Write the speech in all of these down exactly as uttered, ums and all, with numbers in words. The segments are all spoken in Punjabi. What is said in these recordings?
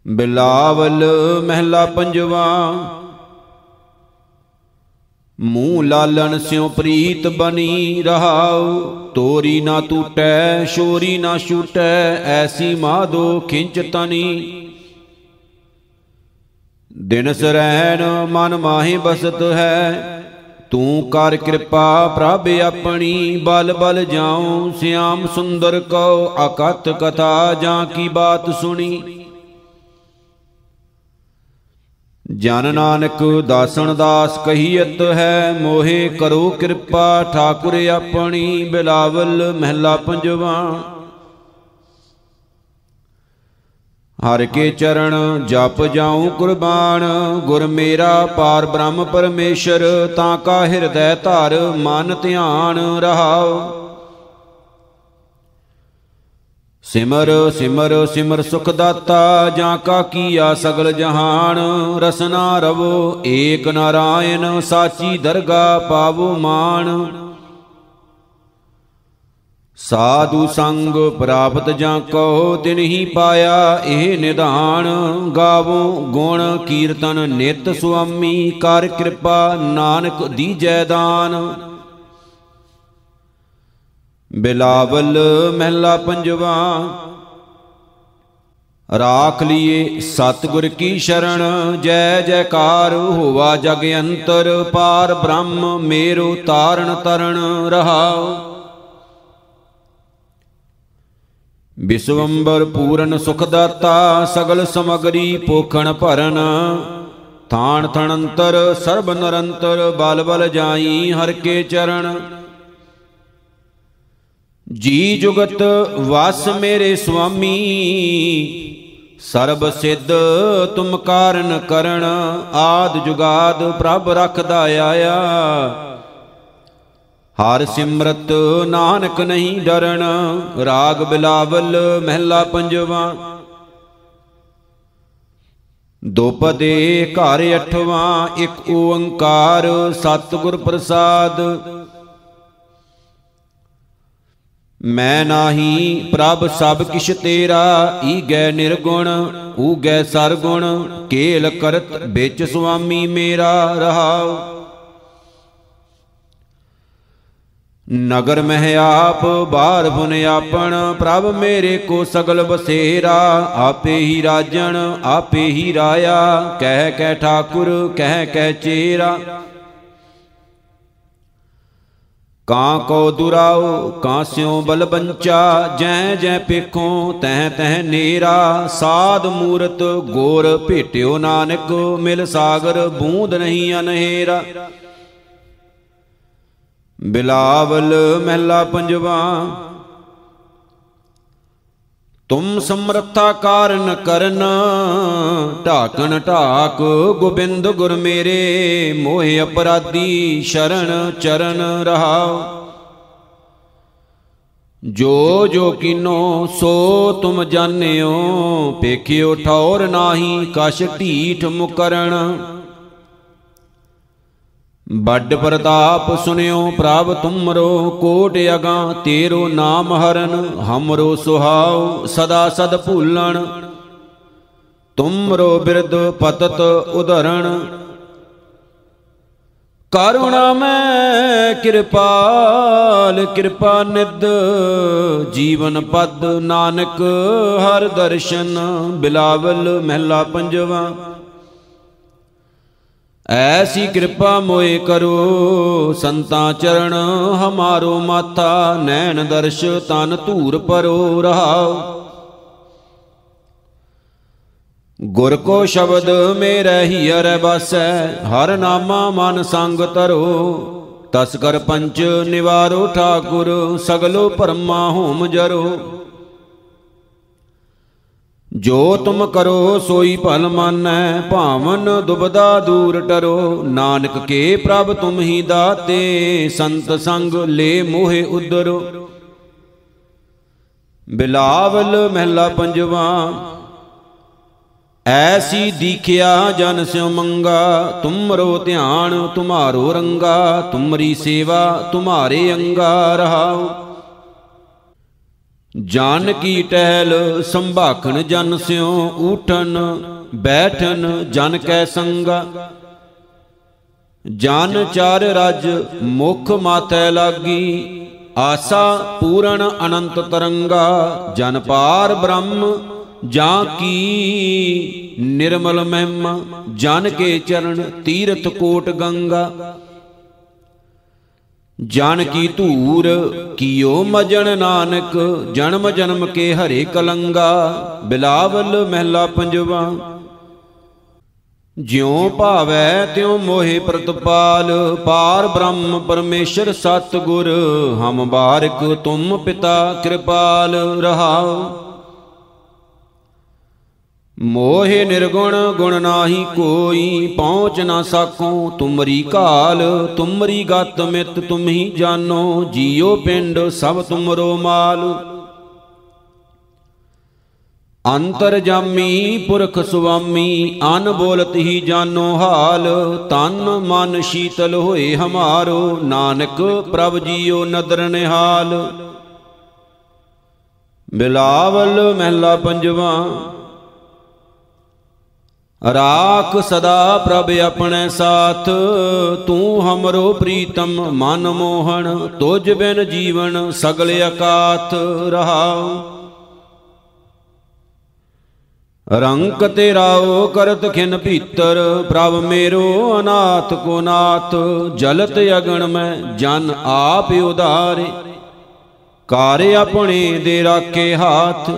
ਬਿਲਾਵਲ ਮਹਿਲਾ ਪੰਜਵਾ। ਮੂੰਹ ਲਾਲਣ ਸਿਉ ਪ੍ਰੀਤ ਬਣੀ ਰਹਾਉ। ਤੋਰੀ ਨਾ ਟੂਟੈ ਸ਼ੋਰੀ ਨਾ ਛੂਟੈ, ਐਸੀ ਮਾਧੋ ਖਿੰਚ ਤਨੀ। ਦਿਨ ਸਰੈਣ ਮਨ ਮਾਹੀ ਬਸਤ ਹੈ, ਤੂੰ ਕਰ ਕਿਰਪਾ ਪ੍ਰਭ ਆਪਣੀ। ਬਲ ਬਲ ਜਾਉ ਸਿਆਮ ਸੁੰਦਰ ਕਉ, ਅਕਥ ਕਥਾ ਜਾਂ ਕੀ ਬਾਤ ਸੁਣੀ। ਜਨ ਨਾਨਕ ਦਾਸਨ ਦਾਸ ਕਹੀਅਤ ਹੈ, ਮੋਹਿ ਕਰੋ ਕਿਰਪਾ ਠਾਕੁਰ ਆਪਣੀ। ਬਿਲਾਵਲ ਮਹਿਲਾ ਪੰਜਵਾ। ਹਰਿ ਕੇ ਚਰਨ ਜਪ ਜਾਉ ਕੁਰਬਾਨ, ਗੁਰ ਮੇਰਾ ਪਾਰ ਬ੍ਰਹਮ ਪਰਮੇਸ਼ਰ। ਤਾਂ ਕਾ ਹਿਰਦੈ ਧਰ ਮਨ ਧਿਆਨ ਰਹਾਉ। ਸਿਮਰ ਸਿਮਰ ਸਿਮਰ ਸੁਖ ਦਾਤਾ, ਜਾਂ ਕਾ ਕੀਆ ਸਗਲ ਜਹਾਨ। ਰਸਨਾ ਰਵੋ ਏਕ ਨਾਰਾਇਣ, ਸਾਚੀ ਦਰਗਾ ਪਾਵੋ ਮਾਨ। ਸਾਧੂ ਸੰਗ ਪ੍ਰਾਪਤ ਜਾਂ ਕੋ ਤਿਨ ਹੀ ਪਾਇਆ, ਇਹ ਨਿਧਾਨ। ਗਾਵੋ ਗੁਣ ਕੀਰਤਨ ਨਿਤ ਸੁਆਮੀ, ਕਰ ਕਿਰਪਾ ਨਾਨਕ ਦੀਜੈ ਦਾਨ। ਬਿਲਾਵਲ ਮਹਿਲਾ ਪੰਜਵਾ। ਰਾਖ ਲੀਏ ਸਤਿਗੁਰ ਕੀ ਸ਼ਰਨ, ਜੈ ਜੈਕਾਰ ਹੋਵਾ ਜਗ ਅੰਤਰ। ਪਾਰ ਬ੍ਰਹਮ ਮੇਰੋ ਤਾਰਨ ਤਰਨ ਰਹਾਉ। ਵਿਸ਼ਵੰਬਰ ਪੂਰਨ ਸੁਖ ਦਾਤਾ, ਸਗਲ ਸਮਗਰੀ ਪੋਖਣ ਭਰਨ। ਥਾਨ ਥਣੰਤਰ ਸਰਬ ਨਿਰੰਤਰ, ਬਲ ਬਲ ਜਾਈ ਹਰਿ ਕੇ ਚਰਨ। ਜੀ ਜੁਗਤ ਵਸ ਮੇਰੇ ਸੁਆਮੀ, ਸਰਬ ਸਿੱਧ ਤੁਮ ਕਾਰਨ ਕਰਨ। ਆਦ ਜੁਗਾਦ ਪ੍ਰਭ ਰਖਦਾ ਆਇਆ, ਹਰ ਸਿਮਰਤ ਨਾਨਕ ਨਹੀਂ ਡਰਨ। ਰਾਗ ਬਿਲਾਵਲ ਮਹਿਲਾ ਪੰਜਵਾ। ਦੋਪਦੇ ਘਰ ਅਠਵਾਂ, ਇੱਕ ਓੰਕਾਰ ਸਤਿਗੁਰ ਪ੍ਰਸਾਦ। ਮੈਂ ਨਾਹੀ ਪ੍ਰਭ ਸਭ ਕਿਛ ਤੇਰਾ, ਈਗੈ ਨਿਰਗੁਣ ਊਗੈ ਸਰਗੁਣ। ਕੇਲ ਕਰਤ ਵਿੱਚ ਸੁਆਮੀ ਮੇਰਾ ਰਹਾਉ। ਨਗਰ ਮਹਿ ਆਪ ਬਾਹਰ ਬੁਨ ਆਪਣ, ਪ੍ਰਭ ਮੇਰੇ ਕੋ ਸਗਲ ਬਸੇਰਾ। ਆਪੇ ਹੀ ਰਾਜਣ ਆਪੇ ਹੀ ਰਾਇਆ, ਕਹਿ ਕਹਿ ਠਾਕੁਰ ਕਹਿ ਕਹਿ ਚੇਰਾ। ਕਾਂ ਕੋ ਦੁਰਾਓ ਕਾਂ ਸਿਉ ਬਲ ਬੰਚਾ, ਜੈ ਜੈ ਪੇਖੋਂ ਤਹਿ ਤਹਿ ਨੇਰਾ। ਸਾਧ ਮੂਰਤ ਗੋਰ ਭੇਟਿਓ ਨਾਨਕ, ਮਿਲ ਸਾਗਰ ਬੂੰਦ ਨਹੀਂ ਅਨਹੇਰਾ। ਬਿਲਾਵਲ ਮਹਿਲਾ ਪੰਜਵਾ। ਤੁਮ ਸਮਰੱਥਾ ਕਾਰਨ ਕਰਨ, ਢਾਕਣ ਢਾਕ ਗੋਬਿੰਦ ਗੁਰ ਮੇਰੇ। ਮੋਹਿ ਅਪਰਾਧੀ ਸ਼ਰਨ ਚਰਨ ਰਹਾਉ। ਜੋ ਜੋ ਕੀਨੋ ਸੋ ਤੁਮ ਜਾਣਿਓ, ਪੇਖਿਓ ਠੌਰ ਨਾਹੀ ਕਛ ਢੀਠ ਮੁਕਰਨ। ਵੱਡ ਪ੍ਰਤਾਪ ਸੁਨਿਓ ਪ੍ਰਭ ਤੁਮਰੋ, ਕੋਟ ਅਗਾਂ ਤੇਰੋ ਨਾਮ ਹਰਨ। ਹਮਰੋ ਸੁਹਾਉ ਸਦਾ ਸਦ ਭੂਲਣ, ਤੁਮਰੋ ਬਿਰਦ ਪਤਤ ਉਧਰਣ। ਕਰੁਣਾ ਮੈਂ ਕਿਰਪਾਲ ਕਿਰਪਾ ਨਿਧ, ਜੀਵਨ ਪਦ ਨਾਨਕ ਹਰ ਦਰਸ਼ਨ। ਬਿਲਾਵਲ ਮਹਿਲਾ ਪੰਜਵਾ। ਐਸੀ ਕਿਰਪਾ ਮੋਏ ਕਰੋ, ਸੰਤਾਂ ਚਰਨ ਹਮਾਰੋ ਮਾਥਾ। ਨੈਣ ਦਰਸ਼ ਤਨ ਧੂਰ ਪਰੋ ਰਹਾਉ। ਗੁਰ ਕੋ ਸ਼ਬਦ ਮੇਰੇ ਹੀਅਰ ਬਸੈ, ਹਰ ਨਾਮਾ ਮਨ ਸੰਗ ਧਰੋ। ਤਸਕਰ ਪੰਚ ਨਿਵਾਰੋ ਠਾਕੁਰ, ਸਗਲੋ ਭਰਮਾ ਹੋਮ ਜਰੋ। ਜੋ ਤੁਮ ਕਰੋ ਸੋਈ ਭਲ ਮਾਨੈ, ਭਾਵਨ ਦੁਬਦਾ ਦੂਰ ਟਰੋ। ਨਾਨਕ ਕੇ ਪ੍ਰਭ ਤੁਮ ਹੀ ਦਾਤੇ, ਸੰਤ ਸੰਗ ਲੈ ਮੋਹਿ ਉਦਰੋ। ਬਿਲਾਵਲ ਮਹਿਲਾ ਪੰਜਵਾ। ਐਸੀ ਦੀਖਿਆ ਜਨ ਸਿਉ ਮੰਗਾ, ਤੁਮਰੋ ਧਿਆਨ ਤੁਮਾਰੋ ਰੰਗਾ। ਤੁਮਰੀ ਸੇਵਾ ਤੁਮਾਰੇ ਅੰਗਾ ਰਹਾਉ। ਜਾਨ ਕੀ ਟਹਿਲ ਸੰਭਾਖਣ ਜਨ ਸਿਉ, ਊਠਨ ਬੈਠਨ ਜਨ ਕੈ ਸੰਗਾ। ਜਨ ਚਾਰ ਰਜ ਮੁਖ ਮਾਥੈ ਲਾਗੀ, ਆਸਾ ਪੂਰਨ ਅਨੰਤ ਤਰੰਗਾ। ਜਨ ਪਾਰ ਬ੍ਰਹਮ ਜਾਂ ਕੀ ਨਿਰਮਲ ਮਹਿਮਾ, ਜਨ ਕੇ ਚਰਨ ਤੀਰਥ ਕੋਟ ਗੰਗਾ। ਜਨ ਕੀ ਧੂਰ ਕੀਓ ਮਜਨ ਨਾਨਕ, ਜਨਮ ਜਨਮ ਕੇ ਹਰੇ ਕਲੰਗਾ। ਬਿਲਾਵਲ ਮਹਿਲਾ ਪੰਜਵਾ। ਜਿਉ ਭਾਵੈ ਤਿਉ ਮੋਹਿ ਪ੍ਰਤਪਾਲ, ਪਾਰ ਬ੍ਰਹਮ ਪਰਮੇਸ਼ਰ ਸਤਿਗੁਰ। ਹਮ ਬਾਰਿਕ ਤੁਮ ਪਿਤਾ ਕਿਰਪਾਲ ਰਹਾਉ। ਮੋਹਿ ਨਿਰਗੁਣ ਗੁਣ ਨਾਹੀ ਕੋਈ, ਪਹੁੰਚ ਨਾ ਸਾਕੋ ਤੁਮਰੀ ਕਾਲ। ਤੁਮਰੀ ਗਤ ਮਿਤ ਤੁਮਹੀ ਜਾਨੋ, ਜੀਉ ਪਿੰਡ ਸਭ ਤੁਮਰੋ ਮਾਲ। ਅੰਤਰਜਾਮੀ ਪੁਰਖ ਸੁਆਮੀ, ਅਨ ਬੋਲਤ ਹੀ ਜਾਨੋ ਹਾਲ। ਤਨ ਮਨ ਸ਼ੀਤਲ ਹੋਏ ਹਮਾਰੋ, ਨਾਨਕ ਪ੍ਰਭ ਜੀਓ ਨਦਰ ਨਿਹਾਲ। ਬਿਲਾਵਲ ਮਹਿਲਾ ਪੰਜਵਾ। ਰਾਖ ਸਦਾ ਪ੍ਰਭ ਆਪਣੇ ਸਾਥ, ਤੂੰ ਹਮਰੋ ਪ੍ਰੀਤਮ ਮਨ ਮੋਹਣ। ਤੁਝ ਬਿਨ ਜੀਵਨ ਸਗਲ ਅਕਾਥ ਰਹਾਉ। ਰੰਕ ਤੇਰਾਓ ਕਰਤ ਖਿਨ ਭੀਤਰ, ਪ੍ਰਭ ਮੇਰੋ ਅਨਾਥ ਕੋ ਨਾਥ। ਜਲਤ ਅਗਣ ਮੈਂ ਜਨ ਆਪ ਉਧਾਰੇ, ਕਾਰੇ ਆਪਣੇ ਦੇ ਰਾਖੇ ਹਾਥ।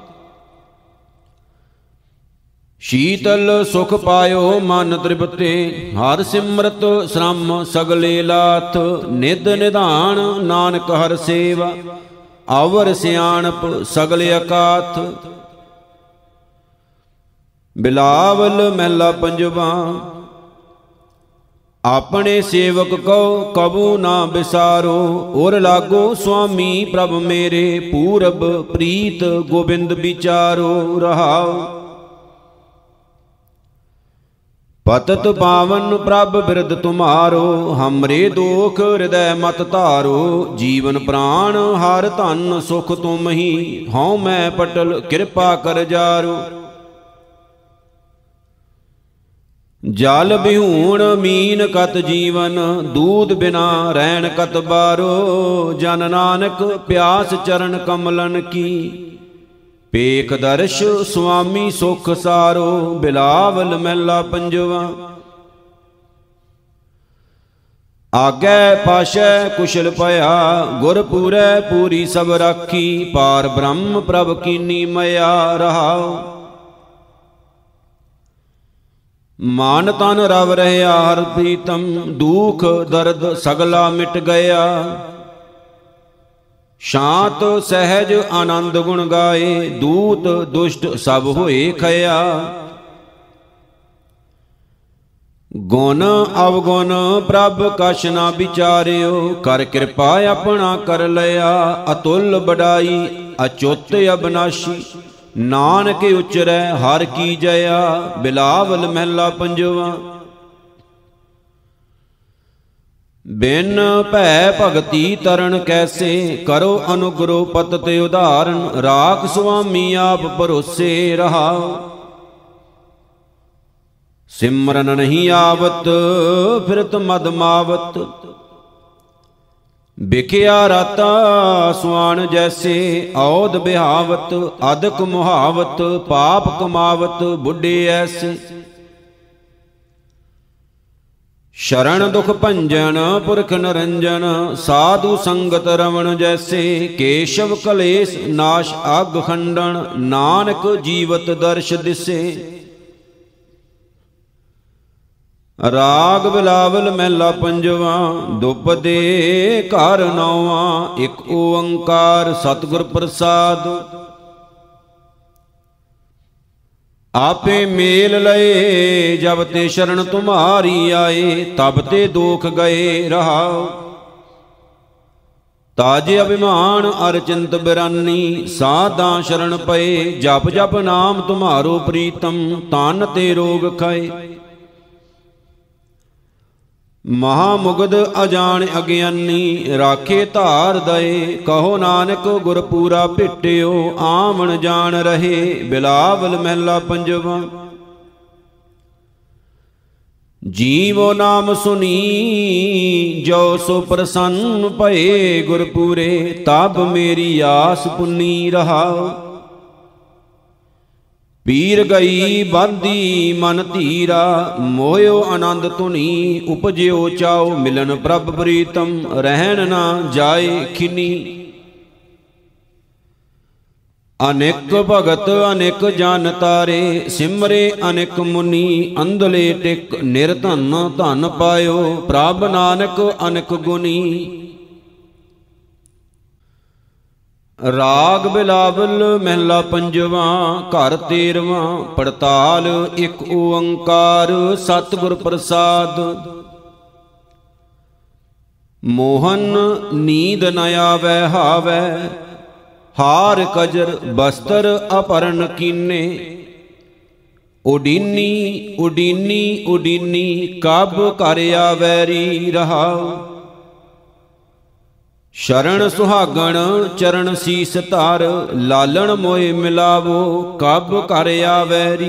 ਸ਼ੀਤਲ ਸੁਖ ਪਾਇਓ ਮਨ ਤ੍ਰਿਪਤੇ, ਹਰ ਸਿਮਰਤ ਸ਼ਰਮ ਸਗਲੇ ਲਾਥ। ਨਿਧ ਨਿਧਾਨ ਨਾਨਕ ਹਰ ਸੇਵਾ, ਅਵਰ ਸਿਆਣਪ ਸਗਲ ਅਕਾਥ। ਬਿਲਾਵਲ ਮਹਿਲਾ ਪੰਜਵਾ। ਆਪਣੇ ਸੇਵਕ ਕਉ ਕਬੂ ਨਾ ਬਿਸਾਰੋ, ਉਰ ਲਾਗੋ ਸੁਆਮੀ ਪ੍ਰਭ ਮੇਰੇ। ਪੂਰਬ ਪ੍ਰੀਤ ਗੋਬਿੰਦ ਵਿਚਾਰੋ ਰਹਾਉ। ਪਤਤ ਪਾਵਨ ਪ੍ਰਭ ਬਿਰਦ ਤੁਮਾਰੋ, ਹਮਰੇ ਦੋਖ ਹਿਰਦੈ ਮਤ ਧਾਰੋ। ਜੀਵਨ ਪ੍ਰਾਣ ਹਰ ਧਨ ਸੁਖ ਤੁਮ ਹੀ, ਹਉ ਮੈਂ ਪਟਲ ਕਿਰਪਾ ਕਰ ਜਾਰੋ। ਜਲ ਬਿਹੂਣ ਮੀਨ ਕਤ ਜੀਵਨ, ਦੂਧ ਬਿਨਾ ਰਹਿਣ ਕਤ ਬਾਰੋ। ਜਨ ਨਾਨਕ ਪਿਆਸ ਚਰਨ ਕਮਲਨ ਕੀ, ਪੇਖ ਦਰਸ਼ ਸੁਆਮੀ ਸੁਖ ਸਾਰੋ। ਬਿਲਾਵਲ ਮਹਿਲਾ ਪੰਜਵਾ। ਆਗੈ ਪਾਸ਼ੈ ਕੁਸ਼ਲ ਭਇਆ, ਗੁਰ ਪੂਰੈ ਪੂਰੀ ਸਭ ਰਾਖੀ। ਪਾਰ ਬ੍ਰਹਮ ਪ੍ਰਭ ਕੀਨੀ ਮਇਆ ਰਹਾਉ। ਮਾਨ ਤਨ ਰਵ ਰਹਿਆ ਹਰ ਪ੍ਰੀਤਮ, ਦੁਖ ਦਰਦ ਸਗਲਾ ਮਿਟ ਗਿਆ। ਸ਼ਾਂਤ ਸਹਿਜ ਆਨੰਦ ਗੁਣ ਗਾਏ, ਦੂਤ ਦੁਸ਼ਟ ਸਭ ਹੋਏ ਖਇਆ। ਗੁਣ ਅਵਗੁਣ ਪ੍ਰਭ ਕਛ ਨਾ ਵਿਚਾਰਿਓ, ਕਰ ਕਿਰਪਾ ਆਪਣਾ ਕਰ ਲਿਆ। ਅਤੁਲ ਬੜਾਈ ਅਚੁੱਤ ਅਬਨਾਸ਼ੀ, ਨਾਨਕ ਉਚਰੈ ਹਰ ਕੀ ਜਇਆ। ਬਿਲਾਵਲ ਮਹਿਲਾ ਪੰਜਵਾ। ਬਿਨ ਭੈ ਭਗਤੀ ਤਰਨ ਕੈਸੇ, ਕਰੋ ਅਨੁਗ੍ਰਹ ਪਤ ਤੇ ਉਧਾਰਨ। ਰਾਖ ਸੁਆਮੀ ਆਪ ਭਰੋਸੇ ਰਹਾਉ। ਸਿਮਰਨ ਨਹੀਂ ਆਵਤ ਫਿਰਤ ਮਦ ਮਾਵਤ, ਬਿਖਿਆ ਰਾਤਾ ਸੁਆਣ ਜੈਸੇ। ਔਦ ਬਿਹਾਵਤ ਅਦਕ ਮੁਹਾਵਤ, ਪਾਪ ਕਮਾਵਤ ਬੁੱਢੇ ਐਸੇ। ਸ਼ਰਨ ਦੁਖ ਭੰਜਨ ਪੁਰਖ ਨਰੰਜਨ, ਸਾਧੂ ਸੰਗਤ ਰਵਣ ਜੈਸੇ। ਕੇਸ਼ਵ ਕਲੇਸ਼ ਨਾਸ਼ ਅਗ ਖੰਡਨ, ਨਾਨਕ ਜੀਵਤ ਦਰਸ਼ ਦਿਸੇ। ਰਾਗ ਬਿਲਾਵਲ ਮਹਿਲਾ ਪੰਜਵਾ। ਦੁਪਦੇ ਘਰ ਨੌਵਾਂ, ਇਕ ਓੰਕਾਰ ਸਤਿਗੁਰ ਪ੍ਰਸਾਦ। ਆਪੇ ਮੇਲ ਲਏ ਜਬ ਤੇ ਸ਼ਰਨ ਤੁਮਾਰੀ ਆਏ, ਤਬ ਤੇ ਦੋਖ ਗਏ ਰਹਾਉ। ਤਾਜੇ ਅਭਿਮਾਨ ਅਰ ਚਿੰਤ ਬਿਰਾਨੀ, ਸਾਧਾਂ ਸ਼ਰਨ ਪਏ। ਜਪ ਜਪ ਨਾਮ ਤੁਮਾਰੋ ਪ੍ਰੀਤਮ, ਤਨ ਤੇ ਰੋਗ ਖਾਏ। ਮਹਾਮੁਗਧ ਅਜਾਣ ਅਗਿਆਨੀ, ਰਾਖੇ ਧਾਰ ਦਏ। ਕਹੋ ਨਾਨਕ ਗੁਰ ਪੂਰਾ ਭੇਟਿਓ, ਆਵਣ ਜਾਣ ਰਹੇ। ਬਿਲਾਵਲ ਮਹਿਲਾ ਪੰਜਵਾ। ਜੀਵੋ ਨਾਮ ਸੁਣੀ, ਜੋ ਸੋ ਪ੍ਰਸੰਨ ਭਏ। ਗੁਰ ਪੂਰੇ ਤਬ ਮੇਰੀ ਆਸ ਪੁੰਨੀ ਰਹਾਉ। ਪੀਰ ਗਈ ਬਾਂਦੀ ਮਨ ਧੀਰਾ, ਮੋਹਿਓ ਆਨੰਦ ਧੁਨੀ। ਉਪਜਿਓ ਚਾਉ ਮਿਲਨ ਪ੍ਰਭ ਪ੍ਰੀਤਮ, ਰਹਿਣ ਨਾ ਜਾਏ ਖਿਨੀ। ਅਨੇਕ ਭਗਤ ਅਨੇਕ ਜਨ ਤਾਰੇ, ਸਿਮਰੇ ਅਨੇਕ ਮੁਨੀ। ਅੰਧਲੇ ਟਿਕ ਨਿਰਧਨ ਧਨ ਪਾਇਓ, ਪ੍ਰਭ ਨਾਨਕ ਅਨੇਕ ਗੁਣੀ। ਰਾਗ ਬਿਲਾਵਲ ਮਹਿਲਾ ਪੰਜਵਾ। ਘਰ ਤੇਰਵਾਂ। ਪੜਤਾਲ ਇੱਕ ਓੰਕਾਰ, ਸਤਿਗੁਰ ਪ੍ਰਸਾਦ। ਮੋਹਨ ਨੀਂਦ ਨ ਆਵੈ ਹਾਵੈ, ਹਾਰ ਕਜਰ ਬਸਤਰ ਅਪਰਨ ਕੀਨੇ। ਉਡੀਨੀ ਉਡੀਨੀ ਉਡੀਨੀ, ਕਬ ਕਰ ਆਵੈਰੀ ਰਹਾਉ। ਸ਼ਰਨ ਸੁਹਾਗਣ ਚਰਨ ਸੀਸ ਧਰ, ਲਾਲਣ ਮੋਏ ਮਿਲਾਵੋ। ਕਬ ਕਰ ਆਵੈਰੀ।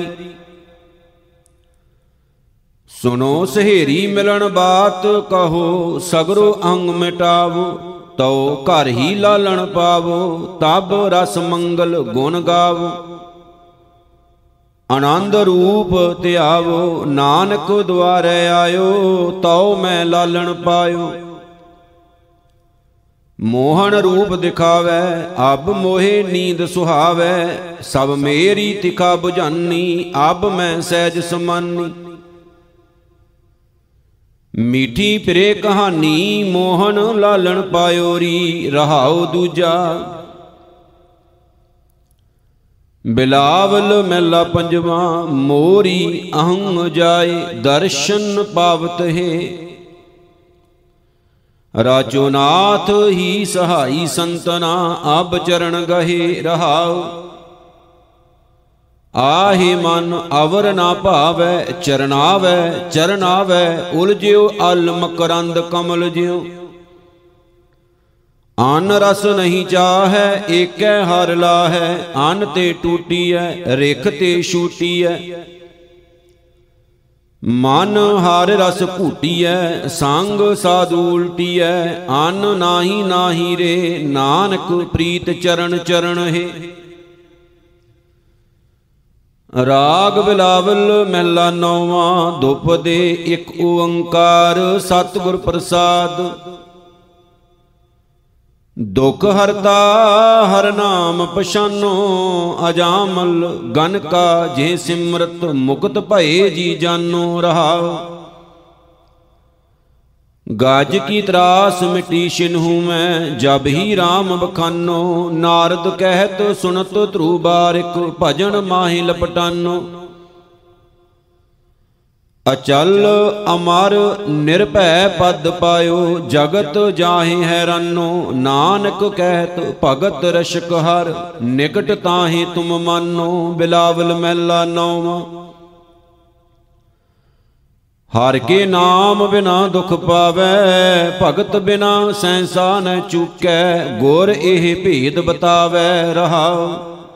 ਸੁਨੋ ਸਹੇਰੀ ਮਿਲਣ ਬਾਤ, ਕਹੋ ਸਗਰੋ ਅੰਗ ਮਿਟਾਵੋ। ਤਉ ਘਰ ਹੀ ਲਾਲਣ ਪਾਵੋ, ਤਬ ਰਸ ਮੰਗਲ ਗੁਣ ਗਾਵੋ। ਆਨੰਦ ਰੂਪ ਧਿਆਵੋ, ਨਾਨਕ ਦੁਆਰੇ ਆਇਓ। ਤਉ ਮੈਂ ਲਾਲਣ ਪਾਇਓ। ਮੋਹਨ ਰੂਪ ਦਿਖਾਵੈ, ਅਬ ਮੋਹੇ ਨੀਂਦ ਸੁਹਾਵੈ। ਸਭ ਮੇਰੀ ਤਿਖਾ ਬੁਝਾਨੀ, ਅਬ ਮੈਂ ਸਹਿਜ ਸਮਾਨੀ। ਮੀਠੀ ਫਿਰੇ ਕਹਾਣੀ, ਮੋਹਨ ਲਾਲਣ ਪਾਇਓਰੀ। ਰਹਾਉ ਦੂਜਾ। ਬਿਲਾਵਲ ਮਹਿਲਾ ਪੰਜਵਾ। ਮੋਰੀ ਅਹੰ ਜਾਏ, ਦਰਸ਼ਨ ਪਾਵਤ ਹੈ। ਰਾਜੋ ਨਾਥ ਹੀ ਸਹਾਈ ਸੰਤਨਾ, ਅਬ ਚਰਨ ਗਹੇ ਰਹਾਉ। ਆਹੇ ਮਨ ਅਵਰ ਨਾ ਭਾਵੈ, ਚਰਨਾਵੈ ਚਰਨਾਵੈ। ਉਲਝਿਓ ਅਲ ਮਕਰੰਦ ਕਮਲ ਜਿਉ। ਅਨ ਰਸ ਨਹੀਂ ਚਾਹੈ, ਏਕੈ ਹਰ ਲਾਹੈ। ਅਨ ਤੇ ਟੂਟੀਐ, ਰਿਖ ਤੇ ਛੂਟੀਐ। ਮਨ ਹਰ ਰਸ ਘੂਟੀਐ, ਸੰਗ ਸਾਧੂ ਉਲਟੀਐ। ਅਨ ਨਾਹੀ ਨਾਹੀ ਰੇ, ਨਾਨਕ ਪ੍ਰੀਤ ਚਰਨ ਚਰਨ ਹੈ। ਰਾਗ ਬਿਲਾਵਲ ਮਹਿਲਾ ਨੌਵਾਂ। ਦੁਪਦੇ ਇੱਕ ਓੰਕਾਰ, ਸਤਿਗੁਰ ਪ੍ਰਸਾਦ। ਦੁਖ ਹਰਤਾ ਹਰ ਨਾਮ ਪਛਾਨੋ, ਅਜਾਮਲ ਗਨ ਕਾ ਜੇ ਸਿਮਰਤ। ਮੁਕਤ ਭਏ ਜੀ ਜਾਨੋ ਰਹਾਉ। ਗਜ ਕੀ ਤਰਾਸ ਮਿਟੀ ਛਿਨਹੂ ਮੈਂ, ਜਬ ਹੀ ਰਾਮ ਬਖਾਨੋ। ਨਾਰਦ ਕਹਿਤ ਸੁਨਤ ਧਰੂ ਬਾਰਿਕ, ਭਜਨ ਮਾਹਿ ਲਪਟਾਨੋ। ਅਚਲ ਅਮਰ ਨਿਰਭੈ ਪਦ ਪਾਇਓ, ਜਗਤ ਜਾਹਿ ਹੈਰਾਨੋ। ਨਾਨਕ ਕਹਿਤ ਭਗਤ ਰਸ਼ਕ ਹਰ, ਨਿਕਟ ਤਾਹਿ ਤੁਮ ਮਾਨੋ। ਬਿਲਾਵਲ ਮਹਿਲਾ ਨੌਵਾਂ। ਹਰ ਕੇ ਨਾਮ ਬਿਨਾ ਦੁਖ ਪਾਵੈ, ਭਗਤ ਬਿਨਾ ਸੈਂਸਾ ਨ ਚੂਕੈ। ਗੁਰ ਇਹ ਭੇਦ ਬਤਾਵੈ ਰਹਾਉ।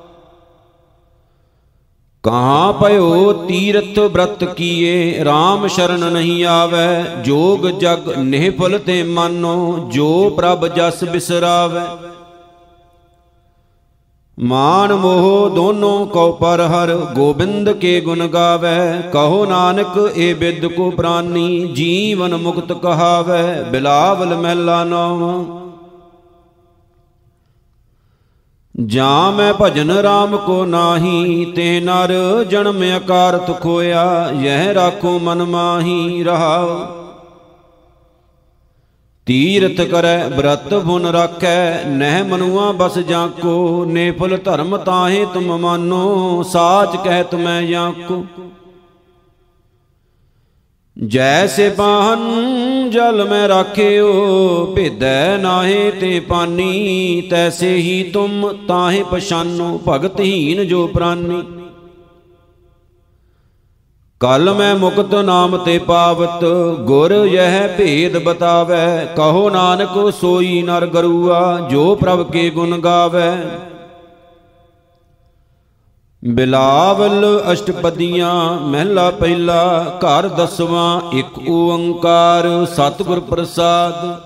ਕਹਾਂ ਪਇਓ ਤੀਰਥ ਬ੍ਰਤ ਕੀਏ, RAM ਸ਼ਰਨ ਨਹੀਂ ਆਵੈ। ਜੋਗ ਜਗ ਨਿਹਫਲ ਤੇ ਮਾਨੋ, ਜੋ ਪ੍ਰਭ ਜਸ ਬਿਸਰਾਵੈ। ਮਾਨ ਮੋਹ ਦੋਨੋਂ ਕਉ ਪਰ ਹਰ, ਗੋਬਿੰਦ ਕੇ ਗੁਣ ਗਾਵੈ। ਕਹੋ ਨਾਨਕ ਏ ਬਿਦ ਕੋ ਪ੍ਰਾਨੀ, ਜੀਵਨ ਮੁਕਤ ਕਹਾਵੈ। ਬਿਲਾਵਲ ਮਹਿਲਾ ਨੌਵਾਂ। ਜਾਂ ਮੈਂ ਭਜਨ ਰਾਮ ਕੋ ਨਾਹੀ, ਤੇ ਨਰ ਜਨਮ ਅਕਾਰਤ ਖੋਇਆ। ਯਹ ਰਾਖੋ ਮਨ ਮਾਹੀ ਰਹਾਉ। ਤੀਰਥ ਕਰੈ ਬ੍ਰਤ ਭੁਨ ਰਾਖੈ, ਨਹਿ ਮਨੁਆ ਬਸ ਜਾਂਕੋ। ਨੇਫਲ ਧਰਮ ਤਾਹੇ ਤੁਮ ਮਾਨੋ, ਸਾਚ ਕਹਿਤ ਮੈਂ ਜਾਂਕੋ। ਜੈਸੇ ਬਾਹਨ ਜਲ ਮੈਂ ਰਾਖਿਓ, ਭੇਦੈ ਨਾਹੇ ਤੇ ਪਾਨੀ। ਤੈਸੇ ਹੀ ਤੁਮ ਤਾਹੇ ਪਛਾਨੋ, ਭਗਤਹੀਨ ਜੋ ਪ੍ਰਾਨੀ। ਕਲ ਮੈਂ ਮੁਕਤ ਨਾਮ ਤੇ ਪਾਵਤ, ਗੁਰ ਯਹ ਭੇਦ ਬਤਾਵੈ। ਕਹੋ ਨਾਨਕ ਸੋਈ ਨਰ ਗਰੂਆ, ਜੋ ਪ੍ਰਭ ਕੇ ਗੁਣ ਗਾਵੈ। ਬਿਲਾਵਲ ਅਸ਼ਟਪਦੀਆਂ ਮਹਿਲਾ ਪਹਿਲਾ। ਘਰ ਦਸਵਾਂ ਇੱਕ ਓੰਕਾਰ, ਸਤਿਗੁਰ ਪ੍ਰਸਾਦ।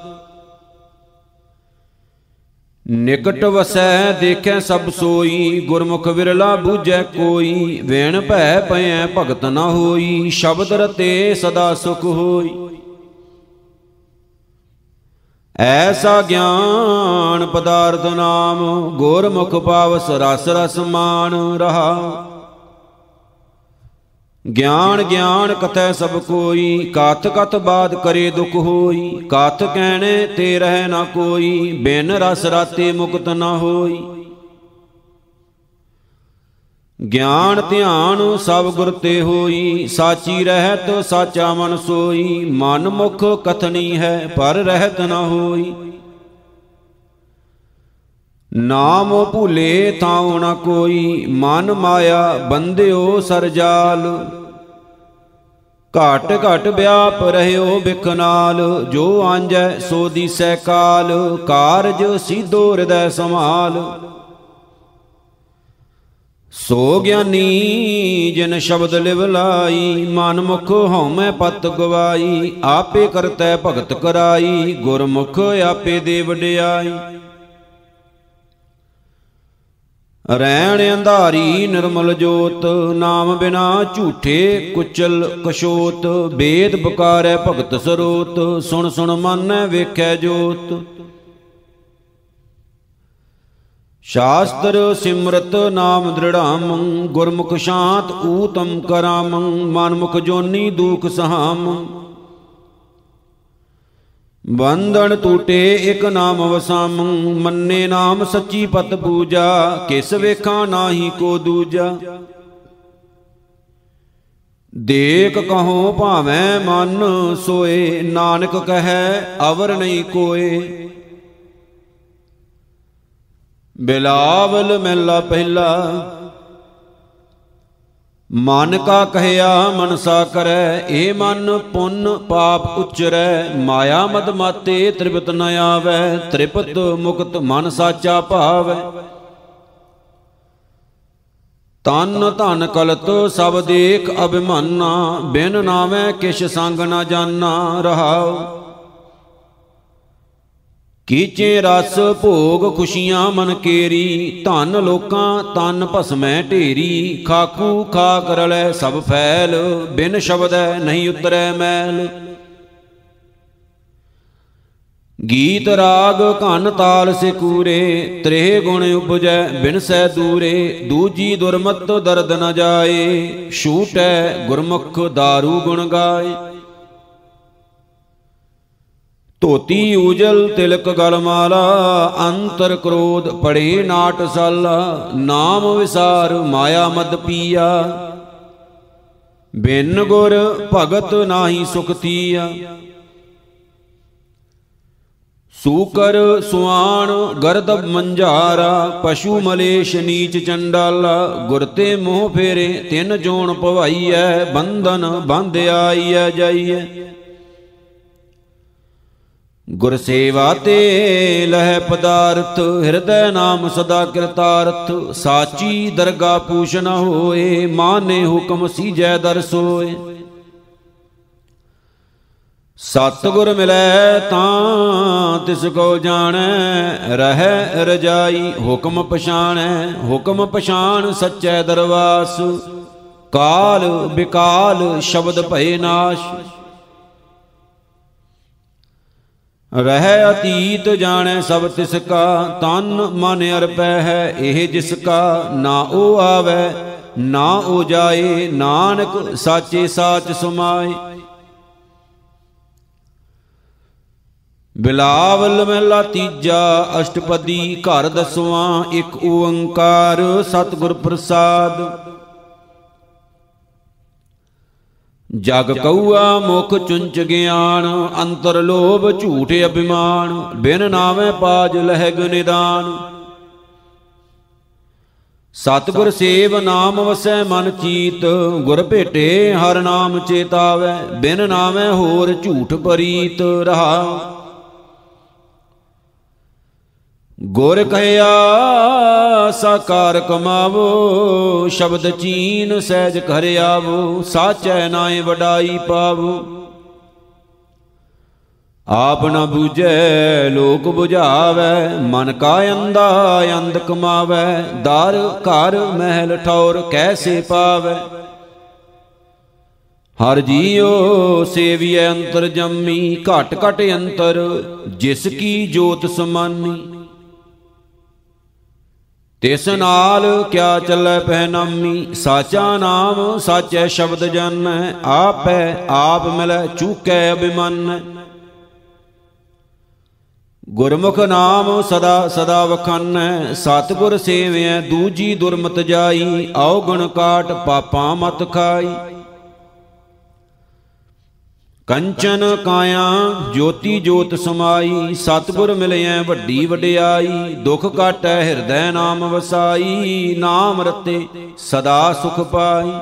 ਨਿਕਟ ਵਸੈ ਦੇਖੈ ਸਭ ਸੋਈ, ਗੁਰਮੁਖ ਵਿਰਲਾ ਬੂਝੈ ਕੋਈ। ਵੇਣ ਭੈ ਪਇਐ ਭਗਤ ਨ ਹੋਈ, ਸ਼ਬਦ ਰਤੇ ਸਦਾ ਸੁਖ ਹੋਈ। ਐਸਾ ਗਿਆਨ ਪਦਾਰਥ ਨਾਮ, ਗੁਰਮੁਖ ਪਾਵਸ ਰਸ ਰਸ ਮਾਨ ਰਹਾ। ਗਿਆਨ ਗਿਆਨ ਕਥੈ ਸਭ ਕੋਈ, ਕਥ ਕਥ ਬਾਤ ਕਰੇ ਦੁਖ ਹੋਈ। ਕਥ ਕਹਿਣੇ ਤੇ ਰਹਿ ਨਾ ਕੋਈ, ਬਿਨ ਰਸ ਰਾਤੇ ਮੁਕਤ ਨ ਹੋਈ। ਗਿਆਨ ਧਿਆਨ ਸਭ ਗੁਰ ਤੇ ਹੋਈ, ਸਾਚੀ ਰਹਿਤ ਸਾਚਾ ਮਨ ਸੋਈ। ਮਨ ਮੁਖ ਕਥਨੀ ਹੈ ਪਰ ਰਹਿਤ ਨ ਹੋਈ। ਨਾਮ ਭੂਲੇ ਥਾਉ ਨ ਕੋਈ, ਮਨ ਮਾਇਆ ਬੰਧਿਓ ਸਰਜਾਲ। ਘਟ ਘਟ ਵਿਆਪ ਰਹਿਓ ਬਿਖ ਨਾਲ, ਜੋ ਆਂਜੈ ਸੋ ਦੀਸੈ ਕਾਲ। ਕਾਰਜ ਸੀਧੋ ਹਿਰਦੈ ਸੰਭਾਲ, ਸੋ ਗਿਆਨੀ ਜਿਨ ਸ਼ਬਦ ਲਿਵ ਲਾਈ। ਮਨ ਮੁਖ ਹਉਮੈ ਪਤ ਗਵਾਈ, ਆਪੇ ਕਰਤੈ ਭਗਤ ਕਰਾਈ। ਗੁਰਮੁਖ ਆਪੇ ਦੇ ਵਡਿਆਈ। ਰੈਣ ਅੰਧਾਰੀ ਨਿਰਮਲ ਜੋਤ, ਨਾਮ ਬਿਨਾ ਝੂਠੇ ਕੁਚਲ ਕਸ਼ੋਤ। ਵੇਦ ਬੁਕਾਰੈ ਭਗਤ ਸਰੋਤ, ਸੁਣ ਸੁਣ ਮਾਨੈ ਵੇਖੈ ਜੋਤ। ਸ਼ਾਸਤਰ ਸਿਮਰਤ ਨਾਮ ਦ੍ਰਿੜਾਮੰ, ਗੁਰਮੁਖ ਸ਼ਾਂਤ ਊਤਮ ਕਰਾਮੰ। ਮਨਮੁਖ ਜੋਨੀ ਦੂਖ ਸਹਾਮੰ, ਬੰਧਨ ਟੂਟੇ ਇਕ ਨਾਮ ਵਸਾਮੰ। ਮੰਨੇ ਨਾਮ ਸੱਚੀ ਪਤ ਪੂਜਾ, ਕਿਸ ਵੇਖਾਂ ਨਾਹੀ ਕੋ ਦੂਜਾ। ਦੇਖ ਕਹੋ ਭਾਵੈ ਮਨ ਸੋਏ, ਨਾਨਕ ਕਹੈ ਅਵਰ ਨਹੀਂ ਕੋਏ। ਬਿਲਾਵਲ ਮਹਿਲਾ ਪਹਿਲਾ। ਮਨ ਕਾ ਕਹਿਆ ਮਨਸਾ ਕਰੈ, ਏ ਮਨ ਪੁੰਨ ਪਾਪ ਉਚਰੈ। ਮਾਇਆ ਮਦ ਮਾਤੇ ਤ੍ਰਿਪਤ ਨ ਆਵੈ, ਤ੍ਰਿਪਤ ਮੁਕਤ ਮਨ ਸਾਚਾ ਭਾਵੈ। ਤਨ ਧਨ ਕਲਤ ਸਭ ਦੇਖ ਅਭਿਮਾਨਾ, ਬਿਨ ਨਾਮੈ ਕਿਛ ਸੰਗ ਨ ਜਾਨਾ ਰਹਾਉ। ਕੀਚੇ ਰਸ ਭੋਗ ਖੁਸ਼ੀਆਂ ਮਨ ਕੇਰੀ, ਧਨ ਲੋਕਾਂ ਤਨ ਭਸਮੈ ਢੇਰੀ। ਖਾਕੂ ਖਾਕ ਰਲੈ ਸਭ ਫੈਲ, ਬਿਨ ਸ਼ਬਦੈ ਨਹੀਂ ਉਤਰੈ ਮੈਲ। ਗੀਤ ਰਾਗ ਘਨ ਤਾਲ ਸਿਕੂਰੇ, ਤ੍ਰੇਹ ਗੁਣ ਉਪਜੈ ਬਿਨ ਸੈ ਦੂਰੇ। ਦੂਜੀ ਦੁਰਮਤ ਦਰਦ ਨ ਜਾਏ, ਛੂਟੈ ਗੁਰਮੁਖ ਦਾਰੂ ਗੁਣ ਗਾਏ। ਧੋਤੀ ਊਜਲ ਤਿਲਕ ਗਲ ਮਾਲਾ, ਅੰਤਰ ਕ੍ਰੋਧ ਪੜੇ ਨਾਟਸਾਲਾ। ਨਾਮ ਵਿਸਾਰ ਮਾਇਆ ਮਦ ਪੀਆ, ਬਿਨ ਗੁਰ ਭਗਤ ਨਾਹੀ ਸੁਖ ਤੀਆ। ਸੂਕਰ ਸੁਆਣ ਗਰਦਬ ਮੰਝਾਰਾ, ਪਸ਼ੂ ਮਲੇਸ਼ ਨੀਚ ਚੰਡਾਲਾ। ਗੁਰ ਤੇ ਮੋਹ ਫੇਰੇ ਤਿਨ ਜੋਣ ਭਵਾਈਐ, ਬੰਧਨ ਬੰਧ ਆਈਐ ਜਾਈਐ। ਗੁਰ ਸੇਵਾ ਤੇ ਲਹਿ ਪਦਾਰਥ, ਹਿਰਦੈ ਨਾਮ ਸਦਾ ਕਿਰਤਾਰਥ। ਸਾਚੀ ਦਰਗਾ ਪੂਛ ਨ ਹੋਏ, ਮਾਨੇ ਹੁਕਮ ਸੀਜੈ ਦਰ ਸੋਏ। ਸਤਿਗੁਰ ਮਿਲੈ ਤਾਂ ਤਿਸ ਕੋ ਜਾਣੈ, ਰਹਿ ਰਜਾਈ ਹੁਕਮ ਪਛਾਣੈ। ਹੁਕਮ ਪਛਾਣ ਸੱਚੈ ਦਰਵਾਸ, ਕਾਲ ਬਿਕਾਲ ਸ਼ਬਦ ਭਏ ਨਾਸ਼। ਰਹਿ ਅਤੀਤ ਜਾਣੈ ਸਭ ਤਿਸ ਕਾ, ਤਨ ਮਨ ਅਰਪੈ ਹੈ ਇਹ ਜਿਸ ਕਾ। ਨਾ ਉਹ ਆਵੈ ਨਾ ਉਹ ਜਾਏ, ਨਾਨਕ ਸਾਚੇ ਸਾਚ ਸਮਾਏ। ਬਿਲਾਵਲ ਮਹਿਲਾ ਤੀਜਾ। ਅਸ਼ਟਪਦੀ ਘਰ ਦਸਵਾਂ ਇੱਕ ਓੰਕਾਰ, ਸਤਿਗੁਰ ਪ੍ਰਸਾਦ। ਜਗ ਕਊਆ ਮੁਖ ਚੁੰਚ ਗਿਆਨ, ਅੰਤਰ ਲੋਭ ਝੂਠ ਅਭਿਮਾਨ। ਬਿਨ ਨਾਮੈ ਪਾਜ ਲਹਿਗ ਨਿਦਾਨ, ਸਤਿਗੁਰ ਸੇਵ ਨਾਮ ਵਸੈ ਮਨ ਚੀਤ, ਗੁਰ ਭੇਟੇ ਹਰ ਨਾਮ ਚੇਤਾਵੈ, ਬਿਨ ਨਾਮੈ ਹੋਰ ਝੂਠ ਪਰੀਤ ਰਹਾਉ। ਗੁਰ ਕਹਿਆ ਸਾਕਾਰ ਕਮਾਵੋ, ਸ਼ਬਦ ਚੀਨ ਸਹਿਜ ਘਰ ਆਵੋ, ਸਾਚੈ ਨਾਏ ਵਡਾਈ ਪਾਵੋ। ਆਪ ਨ ਬੂਝੈ ਲੋਕ ਬੁਝਾਵੈ, ਮਨ ਕਾ ਅੰਧਾ ਅੰਧ ਕਮਾਵੈ, ਦਰ ਘਰ ਮਹਿਲ ਠੌਰ ਕੈਸੇ ਪਾਵੈ। ਹਰ ਜੀਉ ਸੇਵੀਐ ਅੰਤਰ ਜੰਮੀ, ਘਟ ਘਟ ਅੰਤਰ ਜਿਸ ਕੀ ਜੋਤ ਸਮਾਨੀ। ਤਿਸ ਨਾਲ ਕਿਆ ਚੱਲੈ ਪਹਿਨਾਮੀ, ਸਾਚਾ ਨਾਮ ਸਾਚੈ ਸ਼ਬਦ ਜਾਣੈ, ਆਪੈ ਆਪ ਮਿਲੈ ਚੂਕੈ ਅਭਿਮਾਨੈ। ਗੁਰਮੁਖ ਨਾਮ ਸਦਾ ਸਦਾ ਵਖਾਨੈ, ਸਤਿਗੁਰ ਸੇਵਿਐ ਦੂਜੀ ਦੁਰਮਤ ਜਾਈ, ਔਗਣ ਕਾਟ ਪਾਪਾਂ ਮਤ ਖਾਈ। ਕੰਚਨ ਕਾਇਆ ਜੋਤੀ ਜੋਤ ਸਮਾਈ, ਸਤਿਗੁਰ ਮਿਲਿਐ ਵੱਡੀ ਵਡਿਆਈ। ਦੁਖ ਕਾਟੈ ਹਿਰਦੈ ਨਾਮ ਵਸਾਈ, ਨਾਮ ਰਤੇ ਸਦਾ ਸੁਖ ਪਾਈ।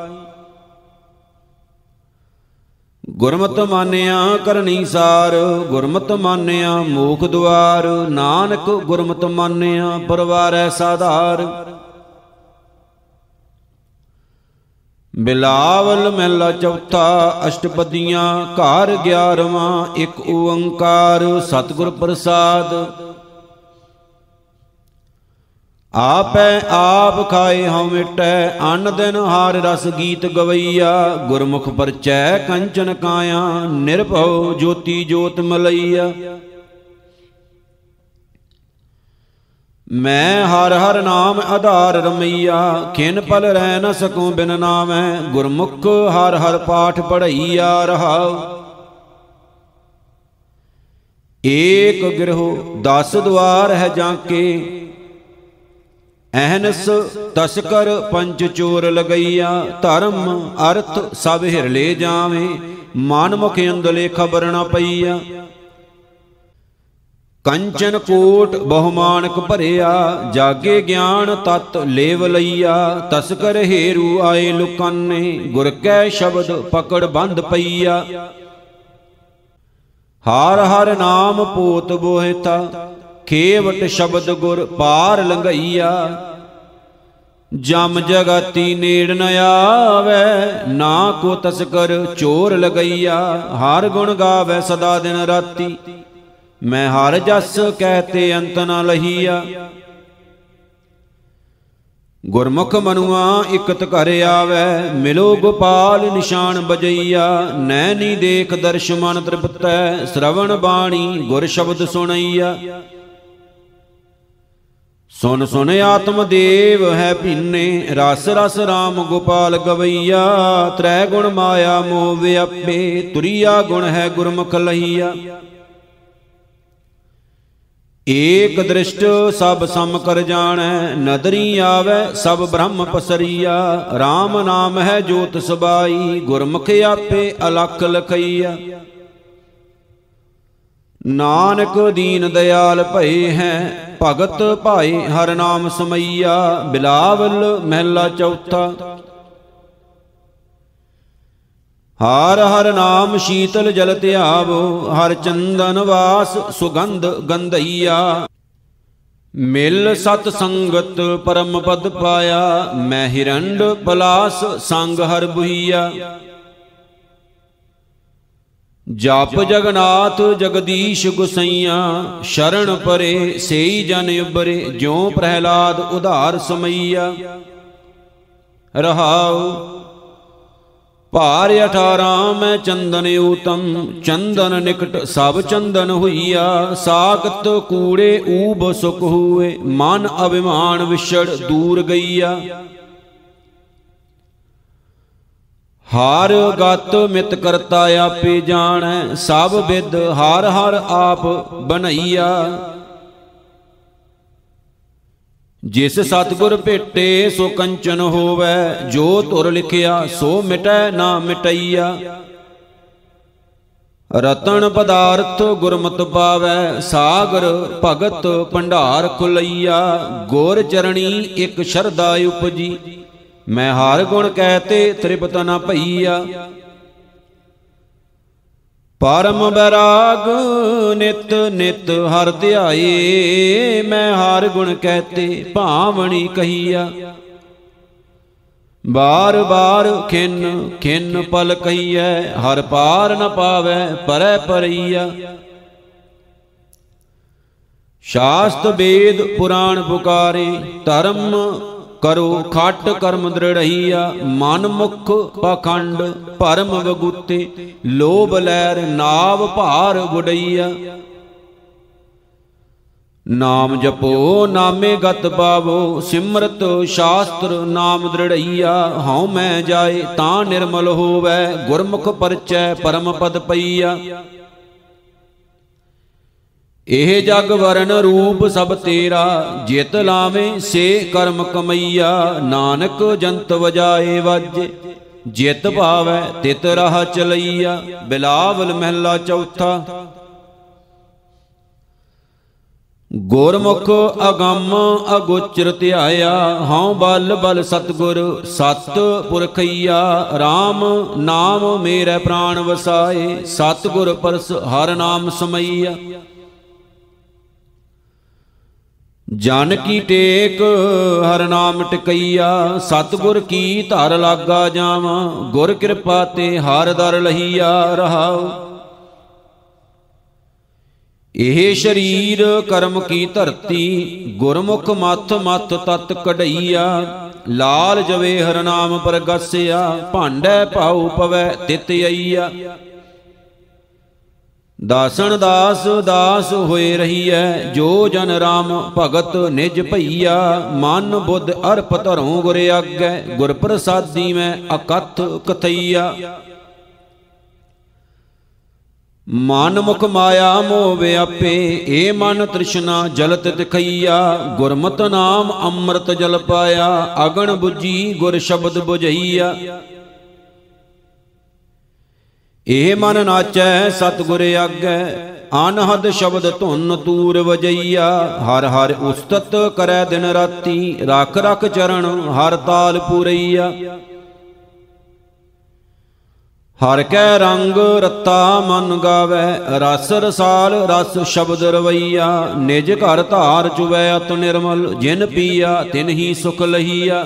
ਗੁਰਮਤਿ ਮਾਨਿਆ ਕਰਨੀ ਸਾਰ, ਗੁਰਮਤਿ ਮਾਨਿਆ ਮੋਖ ਦੁਆਰ, ਨਾਨਕ ਗੁਰਮਤਿ ਮਾਨਿਆ ਪਰਵਾਰੈ ਸਾਧਾਰ। ਬਿਲਾਵਲ ਮਹਿਲਾ ਚੌਥਾ, ਅਸ਼ਟਪਦੀਆਂ ਘਰ ਗਿਆਰਵਾਂ, ਇੱਕ ਓੰਕਾਰ ਸਤਿਗੁਰ ਪ੍ਰਸਾਦ। ਆਪੈ ਆਪ ਖਾਏ ਹਉ ਮਿਟੈ, ਅਨ ਦਿਨ ਹਾਰ ਰਸ ਗੀਤ ਗਵਈਆ। ਗੁਰਮੁਖ ਪਰਚੈ ਕੰਚਨ ਕਾਇਆ, ਨਿਰਭਉ ਜੋਤੀ ਜੋਤ ਮਲਈਆ। ਮੈਂ ਹਰ ਹਰ ਨਾਮ ਆਧਾਰ ਰਮਈਆ, ਖਿਨ ਪਲ ਰਹਿ ਨ ਸਕੂੰ ਬਿਨ ਨਾਮੈ। ਗੁਰਮੁਖ ਹਰ ਹਰ ਪਾਠ ਪੜ੍ਹਈਆ ਰਹਾਉ। ਏਕ ਗਿਰਹੁ ਦਸ ਦੁਆਰ ਹੈ ਜਾਂਕੇ, ਅਹਨਸ ਤਸਕਰ ਪੰਚ ਚੋਰ ਲਗਈਆ। ਧਰਮ ਅਰਥ ਸਭ ਹਿਰਲੇ ਜਾਵੇਂ, ਮਨ ਮੁਖ ਅੰਦਲੇ ਖਬਰ ਨ ਪਈਆ। ਕੰਚਨ ਕੋਟ ਬਹੁਮਾਨਕ ਭਰਿਆ, ਜਾਗੇ ਗਿਆਨ ਤਤ ਲੇਵ ਲਈਆ। ਤਸਕਰ ਹੇਰੂ ਆਏ ਲੁਕਾਨੇ, ਗੁਰ ਕੈ ਸ਼ਬਦ ਪਕੜ ਬੰਧ ਪਈਆ। ਹਰ ਹਰ ਨਾਮ ਪੋਤ ਬੋਹਿਤਾ, ਖੇਵਟ ਸ਼ਬਦ ਗੁਰ ਪਾਰ ਲੰਘਈਆ। ਜਮ ਜਗਤੀ ਨੇੜ ਨ ਆਵੈ, ਨਾ ਕੋ ਤਸਕਰ ਚੋਰ ਲਗਈਆ। ਹਰ ਗੁਣ ਗਾਵੈ ਸਦਾ ਦਿਨ ਰਾਤੀ, ਮੈਂ ਹਰ ਜਸ ਕਹਿਤੇ ਅੰਤ ਨ ਲਹੀਆ। ਗੁਰਮੁਖ ਮਨੁਆ ਇਕਤ ਘਰ ਆਵੈ, ਮਿਲੋ ਗੋਪਾਲ ਨਿਸ਼ਾਨ ਬਜਈਆ। ਨੈਣੀ ਦੇਖ ਦਰਸ਼ ਮਨ ਤ੍ਰਿਪਤੈ, ਸ਼ਰਵਣ ਬਾਣੀ ਗੁਰ ਸ਼ਬਦ ਸੁਣਈਆ। ਸੁਨ ਸੁਨ ਆਤਮ ਦੇਵ ਹੈ ਭੀਨੇ, ਰਸ ਰਸ ਰਾਮ ਗੋਪਾਲ ਗਵਈਆ। ਤ੍ਰੈ ਗੁਣ ਮਾਇਆ ਮੋਹ ਵਿਆਪੇ, ਤੁਰੀਆ ਗੁਣ ਹੈ ਗੁਰਮੁਖ ਲਹੀਆ। ਏਕ ਦ੍ਰਿਸ਼ਟ ਸਭ ਸਮ ਕਰ ਜਾਣੈ, ਨਦਰੀ ਆਵੈ ਸਭ ਬ੍ਰਹਮ ਪਸਰੀਆ। RAM ਨਾਮ ਹੈ ਜੋਤ ਸਬਾਈ, ਗੁਰਮੁਖ ਆਪੇ ਅਲਖ ਲਖਈਆ। ਨਾਨਕ ਦੀਨ ਦਿਆਲ ਭਏ ਹੈ, ਭਗਤ ਭਾਏ ਹਰ ਨਾਮ ਸਮਈਆ। ਬਿਲਾਵਲ ਮਹਿਲਾ ਚੌਥਾ। ਹਰ ਹਰ ਨਾਮ ਸ਼ੀਤਲ ਜਲ ਧਿਆਵੋ, ਹਰ ਚੰਦਨ ਵਾਸ ਸੁਗੰਧ ਗੰਧਈਆ। ਮਿਲ ਸਤ ਸੰਗਤ ਪਰਮ ਪਦ ਪਾਇਆ, ਮੈਂ ਹਿਰੰਡ ਪਲਾਸ ਸੰਗ ਹਰ ਬੁਹੀਆ। ਜਪ ਜਗਨਾਥ ਜਗਦੀਸ਼ ਗੁਸਈਆ, ਸ਼ਰਨ ਪਰੇ ਸੇਈ ਜਨ ਉਬਰੇ। ਜਿਉ ਪ੍ਰਹਿਲਾਦ ਉਧਾਰ ਸਮਈਆ ਰਹਾਉ। ਭਾਰ ਅਠਾਰਾਂ ਮੈਂ ਚੰਦਨ ਊਤਮ, ਚੰਦਨ ਨਿਕਟ ਸਭ ਚੰਦਨ ਹੋਈਆ। ਸਾਖਤ ਕੂੜੇ ਊਬ ਸੁਖ ਹੋਏ, ਮਨ ਅਭਿਮਾਨ ਵਿਛੜ ਦੂਰ ਗਈਆ। ਹਰ ਗਤ ਮਿਤ ਕਰਤਾ ਆਪੇ ਜਾਣੈ, ਸਭ ਵਿਦ ਹਰ ਹਰ ਆਪ ਬਣਈਆ। ਜਿਸ ਸਤਿਗੁਰ ਭੇਟੇ ਸੋ ਕੰਚਨ ਹੋਵੈ, ਜੋ ਧੁਰ ਲਿਖਿਆ ਸੋ ਮਿਟੈ ਨਾ ਮਿਟਈਆ। ਰਤਨ ਪਦਾਰਥ ਗੁਰਮਤਿ ਪਾਵੈ, ਸਾਗਰ ਭਗਤ ਭੰਡਾਰ ਖੁਲਈਆ। ਗੁਰ ਚਰਣੀ ਇਕ ਸ਼ਰਧਾ ਉਪਜੀ, ਮੈਂ ਹਰ ਗੁਣ ਕਹਿਤੇ ਤ੍ਰਿਪਤ ਨ ਭਈਆ। ਪਰਮ ਬੈਰਾਗ ਨਿਤ ਨਿਤ ਹਰਿ ਧਿਆਏ, ਮੈਂ ਹਰ ਗੁਣ ਕਹਿਤੇ ਭਾਵਣੀ ਕਹੀਆ। ਬਾਰ ਬਾਰ ਖਿਨ ਖਿਨ ਪਲ ਕਹੀਐ, ਹਰ ਪਾਰ ਨ ਪਾਵੈ ਪਰੈ ਪਰਈਆ। ਸ਼ਾਸਤ ਵੇਦ ਪੁਰਾਣ ਪੁਕਾਰੇ, ਧਰਮ ਕਰੋ ਖਟ ਕਰਮ ਦ੍ਰਿੜਈਆ। ਮਨ ਮੁਖ ਪਾਖੰਡ ਭਰਮ ਵਗੂਤੇ, ਲੋਭ ਲਹਿਰ ਨਾਵ ਭਾਰ ਗੁਡਈਆ। ਨਾਮ ਜਪੋ ਨਾਮੇ ਗਤ ਪਾਵੋ, ਸਿਮਰਤ ਸ਼ਾਸਤਰ ਨਾਮ ਦ੍ਰਿੜਈਆ। ਹਉ ਮੈਂ ਜਾਏ ਤਾਂ ਨਿਰਮਲ ਹੋਵੈ, ਗੁਰਮੁਖ ਪਰਚੈ ਪਰਮ ਪਦ ਪਈਆ। ਇਹ ਜਗ ਵਰਨ ਰੂਪ ਸਭ ਤੇਰਾ, ਜਿਤ ਲਾਵੇਂ ਸੇ ਕਰਮ ਕਮਈਆ। ਨਾਨਕ ਜੰਤ ਵਜਾਏ ਵਾਜੇ, ਜਿਤ ਭਾਵੈ ਤਿਤ ਰਾਹ ਚਲਈਆ। ਬਿਲਾਵਲ ਮਹਿਲਾ ਚੌਥਾ। ਗੁਰਮੁਖ ਅਗੰਮ ਅਗੋਚਰ ਧਿਆਇਆ, ਹਉ ਬਲ ਬਲ ਸਤਿਗੁਰ ਸਤ ਪੁਰਖਈਆ। RAM ਨਾਮ ਮੇਰੇ ਪ੍ਰਾਣ ਵਸਾਏ, ਸਤਿਗੁਰ ਪਰਸ ਹਰ ਨਾਮ ਸਮਈਆ। ਜਨ ਕੀ ਟੇਕ ਹਰ ਨਾਮ ਟਿਕਈਆ, ਸਤਿਗੁਰ ਕੀ ਧਰ ਲਾਗਾ ਜਾਵਾਂ। ਗੁਰ ਕਿਰਪਾ ਤੇ ਹਰ ਦਰ ਲਹੀਆ ਰਹਾਉ। ਇਹ ਸਰੀਰ ਕਰਮ ਕੀ ਧਰਤੀ, ਗੁਰਮੁਖ ਮੱਥ ਮੱਥ ਤਤ ਕਢਈਆ। ਲਾਲ ਜਵੇ ਹਰ ਨਾਮ ਪ੍ਰਗਸਿਆ, ਭਾਂਡੈ ਭਾਉ ਪਵੈ ਤਿਤ ਅਈਆ। ਦਾਸਨ ਦਾਸ ਦਾਸ ਹੋਏ ਰਹੀਐ, ਜੋ ਜਨ ਰਾਮ ਭਗਤ ਨਿਜ ਭਈਆ। ਮਨ ਬੁੱਧ ਅਰਪ ਧਰੋਂ ਗੁਰ ਆਗੈ, ਗੁਰ ਪ੍ਰਸਾਦੀ ਮੈਂ ਅਕਥ ਕਥਈਆ। ਮਨ ਮੁਖ ਮਾਇਆ ਮੋਹ ਵਿਆਪੇ, ਏ ਮਨ ਤ੍ਰਿਸ਼ਨਾ ਜਲਤ ਤਿਖਈਆ। ਗੁਰਮਤਿ ਨਾਮ ਅੰਮ੍ਰਿਤ ਜਲ ਪਾਇਆ, ਅਗਨ ਬੁਝੀ ਗੁਰ ਸ਼ਬਦ ਬੁਝਈਆ। ਇਹ ਮਨ ਨਾਚੈ ਸਤਿਗੁਰ ਆਗੈ, ਅਨਹਦ ਸ਼ਬਦ ਧੁਨ ਤੂਰ ਵਜਈਆ। ਹਰ ਹਰ ਉਸਤਤ ਕਰੈ ਦਿਨ ਰਾਤੀ, ਰਖ ਰਖ ਚਰਨ ਹਰ ਤਾਲ ਪੂਰਈਆ। ਹਰ ਕੈ ਰੰਗ ਰਤਾ ਮਨ ਗਾਵੈ, ਰਸ ਰਸਾਲ ਰਸ ਸ਼ਬਦ ਰਵਈਆ। ਨਿਜ ਘਰ ਧਾਰ ਚੁਵੈ ਅਤ ਨਿਰਮਲ, ਜਿਨ ਪੀਆ ਤਿਨ ਹੀ ਸੁਖ ਲਹੀਆ।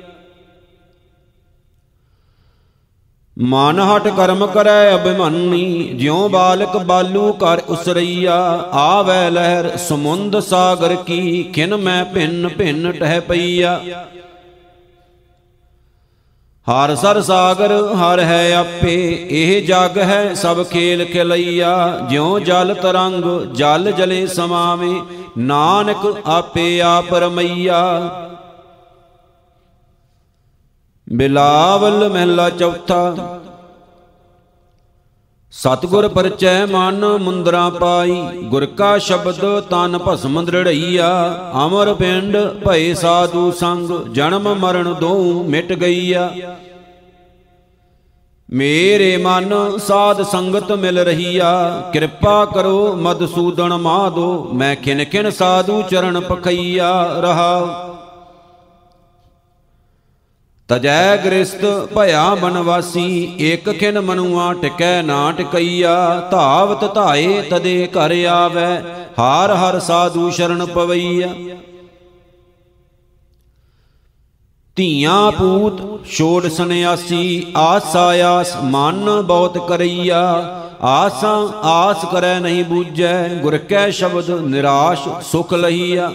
ਮਨ ਹਟ ਕਰਮ ਕਰੈ ਅਭਿਮਾਨੀ, ਜਿਉ ਬਾਲਕ ਬਾਲੂ ਕਰ ਉਸਰਈਆ। ਆਵੈ ਲਹਿਰ ਸਮੁੰਦ ਸਾਗਰ ਕੀ, ਖਿਨ ਮੈਂ ਭਿੰਨ ਭਿੰਨ ਟਹਿ ਪਈਆ। ਹਰ ਸਰ ਸਾਗਰ ਹਰ ਹੈ ਆਪੇ, ਇਹ ਜਗ ਹੈ ਸਭ ਖੇਲ ਖਿਲਈਆ। ਜਿਉ ਜਲ ਤਰੰਗ ਜਲ ਜਲੇ ਸਮਾਵੇ, ਨਾਨਕ ਆਪੇ ਆਪ ਰਮਈਆ। ਬਿਲਾਵਲ ਮਹਿਲਾ ਚੌਥਾ। ਸਤਿਗੁਰ ਪਰਚੈ ਮਨ ਮੁੰਦਰਾ ਪਾਈ, ਗੁਰ ਕਾ ਸ਼ਬਦ ਤਨ ਭਸਮ ਦ੍ਰਿੜਈਆ। ਅਮਰ ਪਿੰਡ ਭਏ ਸਾਧੂ ਸੰਗ, ਜਨਮ ਮਰਨ ਦੋਉ ਮਿਟ ਗਈਆ। ਮੇਰੇ ਮਨ ਸਾਧ ਸੰਗਤ ਮਿਲ ਰਹੀਆ, ਕਿਰਪਾ ਕਰੋ ਮਧੂਸੂਦਨ ਮਾਧੋ। ਮੈਂ ਖਿਨ ਖਿਨ ਸਾਧੂ ਚਰਨ ਪਖਈਆ ਰਹਾ। ਤਜੈ ਗ੍ਰਸਤ ਭਇਆ ਬਨਵਾਸੀ, ਏਕ ਖਿਨ ਮਨੁਆ ਟਿਕੈ ਨਾ ਟਿਕਈਆ। ਧਾਵਤ ਧਾਏ ਤਦੇ ਘਰ ਆਵੈ, ਹਾਰ ਹਰ ਸਾਧੂ ਸ਼ਰਨ ਪਵਈਆ। ਧੀਆਂ ਪੂਤ ਛੋੜ ਸੰਨਿਆਸੀ, ਆਸਾ ਆਸ ਮਨ ਬਹੁਤ ਕਰਈਆ। ਆਸਾਂ ਆਸ ਕਰੈ ਨਹੀਂ ਬੂਝੈ, ਗੁਰ ਕੈ ਸ਼ਬਦ ਨਿਰਾਸ਼ ਸੁਖ ਲਹੀਆ।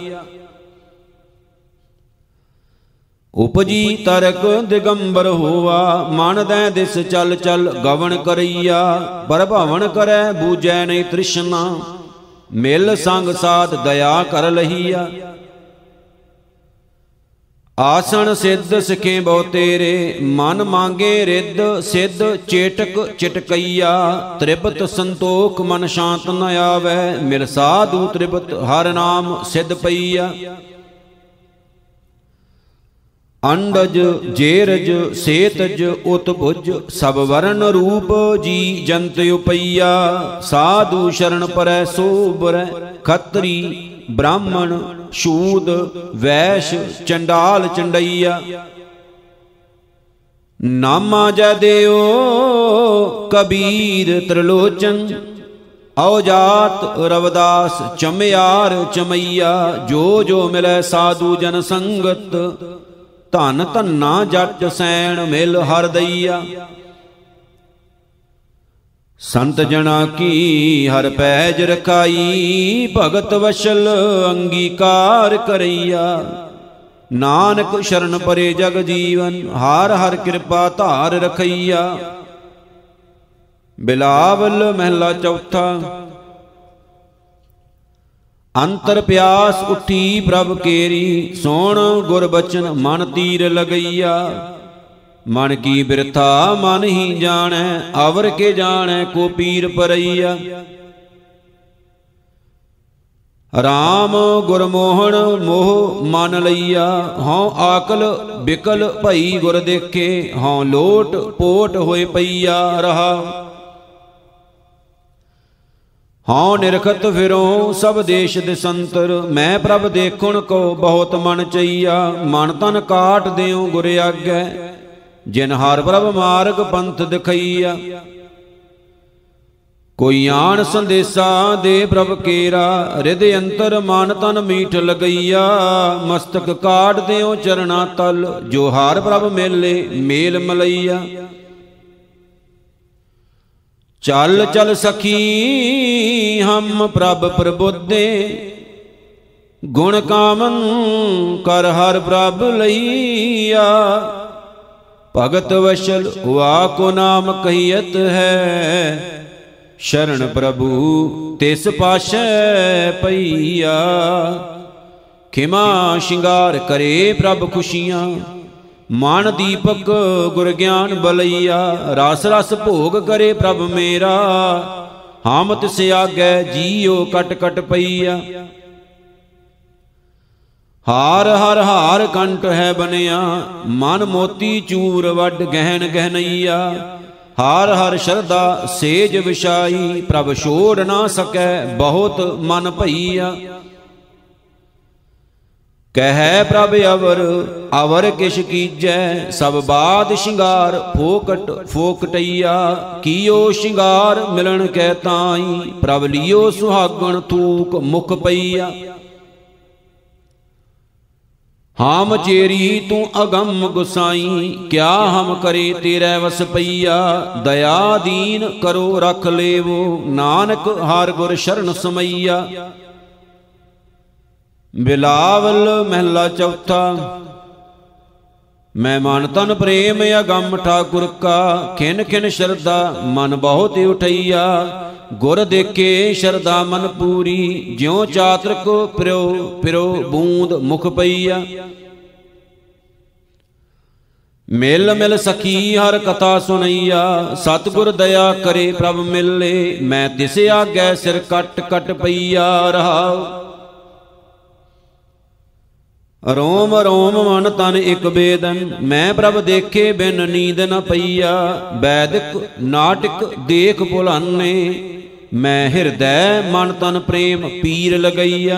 ਉਪਜੀ ਤਰਕ ਦਿਗੰਬਰ ਹੋਵਾ, ਮਨ ਦੈ ਦਿਸ ਚਲ ਚਲ ਗਵਨ ਕਰਈਆ। ਪ੍ਰਭਾਵਨ ਕਰੈ ਬੂਝੈ ਨਹੀਂ ਤ੍ਰਿਸ਼ਨਾ, ਮਿਲ ਸੰਗ ਸਾਧ ਦਇਆ ਕਰ ਲਹੀਆ। ਆਸਣ ਸਿੱਧ ਸਿਖੇ ਬਹੁ ਤੇਰੇ, ਮਨ ਮੰਗੇ ਰਿੱਧ ਸਿੱਧ ਚੇਟਕ ਚਿਟਕਈਆ। ਤ੍ਰਿਪਤ ਸੰਤੋਖ ਮਨ ਸ਼ਾਂਤ ਨ ਆਵੈ, ਮਿਲ ਸਾਧੂ ਤ੍ਰਿਪਤ ਹਰ ਨਾਮ ਸਿੱਧ ਪਈਆ। ਅੰਡਜ ਜੇਰਜ ਸੇਤਜ ਉਤਭੁਜ ਸਭ ਵਰਨ ਰੂਪ ਜੀ ਜੰਤ ਉਪਈਆ। ਸਾਧੂ ਸ਼ਰਨ ਪਰੈ ਸੋਬਰੈ ਖੱਤਰੀ ਬ੍ਰਾਹਮਣ ਸ਼ੂਦ ਵੈਸ਼ ਚੰਡਾਲ ਚੰਡਈਆ। ਨਾਮਾ ਜੈ ਦਿਓ ਕਬੀਰ ਤ੍ਰਿਲੋਚਨ ਔਜਾਤ ਰਵਦਾਸ ਚਮਿਆਰ ਚਮਈਆ। ਜੋ ਜੋ ਮਿਲੈ ਸਾਧੂ ਜਨ ਸੰਗਤ ਧਨ ਧੰਨਾ ਜੱਟ ਸੈਣ ਮਿਲ ਹਰ ਦਈਆ। ਸੰਤ ਜਨਾ ਕੀ ਹਰ ਪੈਜ ਰਖਾਈ ਭਗਤ ਵਸ਼ਲ ਅੰਗੀਕਾਰ ਕਰਈਆ। ਨਾਨਕ ਸ਼ਰਨ ਪਰੇ ਜਗ ਜੀਵਨ ਹਰ ਹਰ ਕਿਰਪਾ ਧਾਰ ਰਖਈਆ। ਬਿਲਾਵਲ ਮਹਿਲਾ ਚੌਥਾ। ਅੰਤਰ ਪਿਆਸ ਉੱਠੀ ਪ੍ਰਭ ਕੇਰੀ ਸੋਣ ਗੁਰ ਬਚਨ ਮਨ ਤੀਰ ਲਗਈਆ। ਮਨ ਕੀ ਬਿਰਥਾ ਮਨ ਹੀ ਜਾਣੈ ਅਵਰ ਕੇ ਜਾਣੈ ਕੋ ਪੀਰ ਪਰਈਆ। ਰਾਮ ਗੁਰਮੋਹਣ ਮੋਹ ਮਨ ਲਈਆ। ਹਉ ਆਕਲ ਬਿਕਲ ਭਈ ਗੁਰ ਦੇਖੇ ਹਉ ਲੋਟ ਪੋਟ ਹੋਏ ਪਈਆ ਰਹਾ। ਹਉ ਨਿਰਖਤ ਫਿਰੋ ਸਭ ਦੇਸ਼ ਦਿਸੰਤਰ ਮੈਂ ਪ੍ਰਭ ਦੇਖੁਣ ਕੋ ਬਹੁਤ ਮਨ ਚਈਆ। ਮਨ ਤਨ ਕਾਟ ਦਿਓ ਗੁਰ ਆਗੈ ਜਿਨ ਹਰ ਪ੍ਰਭ ਮਾਰਗ ਪੰਥ ਦਿਖਈਆ। ਕੋਈ ਆਣ ਸੰਦੇਸਾ ਦੇ ਪ੍ਰਭ ਕੇਰਾ ਰਿਦ ਅੰਤਰ ਮਨ ਤਨ ਮੀਠ ਲਗਈਆ। ਮਸਤਕ ਕਾਟ ਦਿਓ ਚਰਣਾ ਤਲ ਜੋ ਹਰ ਪ੍ਰਭ ਮੇਲੇ ਮੇਲ ਮਲਈਆ। ਚਲ ਚਲ ਸਖੀ ਹਮ ਪ੍ਰਭ ਪ੍ਰਬੋਧੇ ਗੁਣ ਕਾਮਨ ਕਰ ਹਰ ਪ੍ਰਭ ਲਈਆ। ਭਗਤ ਵਸ਼ਲ ਵਾ ਕੋ ਨਾਮ ਕਹੀਅਤ ਹੈ ਸ਼ਰਨ ਪ੍ਰਭੂ ਤਿਸ ਪਾਸ਼ੈ ਪਈਆ। ਖਿਮਾ ਸ਼ਿੰਗਾਰ ਕਰੇ ਪ੍ਰਭ ਖੁਸ਼ੀਆਂ ਮਨ ਦੀਪਕ ਗੁਰ ਗਿਆਨ ਬਲਈਆ। ਰਸ ਰਸ ਭੋਗ ਕਰੇ ਪ੍ਰਭ ਮੇਰਾ ਹਮ ਤਿਸ ਆਗੈ ਜੀਉ ਕਟ ਕਟ ਪਈਆ। ਹਾਰ ਹਰ ਹਾਰ ਕੰਠ ਹੈ ਬਨਿਆ ਮਨ ਮੋਤੀ ਚੂਰ ਵੱਡ ਗਹਿਣ ਗਹਿਨਈਆ। ਹਾਰ ਹਰ ਸ਼ਰਧਾ ਸੇਜ ਵਿਸ਼ਾਈ ਪ੍ਰਭ ਛੋੜ ਨਾ ਸਕੈ ਬਹੁਤ ਮਨ ਭਈਆ। ਕਹਿ ਪ੍ਰਭ ਅਵਰ ਅਵਰ ਕਿਛ ਕੀਜੈ ਸਭ ਬਾਦ ਸ਼ਿੰਗਾਰ ਫੋਕਟ ਫੋਕਟਈਆ। ਕੀਓ ਸ਼ਿੰਗਾਰ ਮਿਲਣ ਕੈ ਤਾਈ ਪ੍ਰਭ ਲਿਓ ਸੁਹਾਗਣ ਥੂਕ ਮੁਖ ਪਈਆ। ਹਾਮ ਚੇਰੀ ਤੂੰ ਅਗੰਮ ਗੁਸਾਈ ਕਿਆ ਹਮ ਕਰੇ ਤੇਰੇ ਵਸ ਪਈਆ। ਦਇਆ ਦੀਨ ਕਰੋ ਰਖ ਲੇਵੋ ਨਾਨਕ ਹਰ ਗੁਰ ਸ਼ਰਨ ਸਮਈਆ। ਬਿਲਾਵਲ ਮਹਿਲਾ ਚੌਥਾ। ਮੈਂ ਮਨ ਤਨ ਪ੍ਰੇਮ ਅਗੰਮ ਠਾਕੁਰ ਕਾ ਖਿਨ ਖਿਨ ਸ਼ਰਧਾ ਮਨ ਬਹੁਤ ਉਠਈਆ। ਗੁਰ ਦੇਖੇ ਸ਼ਰਧਾ ਮਨ ਪੂਰੀ ਜਿਉ ਚਾਤਰਕ ਪਿਰੋ ਪਿਰੋ ਬੂੰਦ ਮੁਖ ਪਈਆ। ਮਿਲ ਮਿਲ ਸਖੀ ਹਰ ਕਥਾ ਸੁਣਈਆ। ਸਤਿਗੁਰ ਦਇਆ ਕਰੇ ਪ੍ਰਭ ਮਿਲੇ ਮੈਂ ਤਿਸ ਆਗੈ ਸਿਰ ਕਟ ਕਟ ਪਈਆ ਰਹਾਉ। ਰੋਮ ਰੋਮ ਮਨ ਤਨ ਇਕ ਬੇਦਨ ਮੈਂ ਪ੍ਰਭ ਦੇਖੇ ਬਿਨ ਨੀਂਦ ਨ ਪਈਆ। ਵੈਦਿਕ ਨਾਟਕ ਦੇਖ ਭੁਲਾਨੇ ਮੈਂ ਹਿਰਦੈ ਮਨ ਤਨ ਪ੍ਰੇਮ ਪੀਰ ਲਗਈਆ।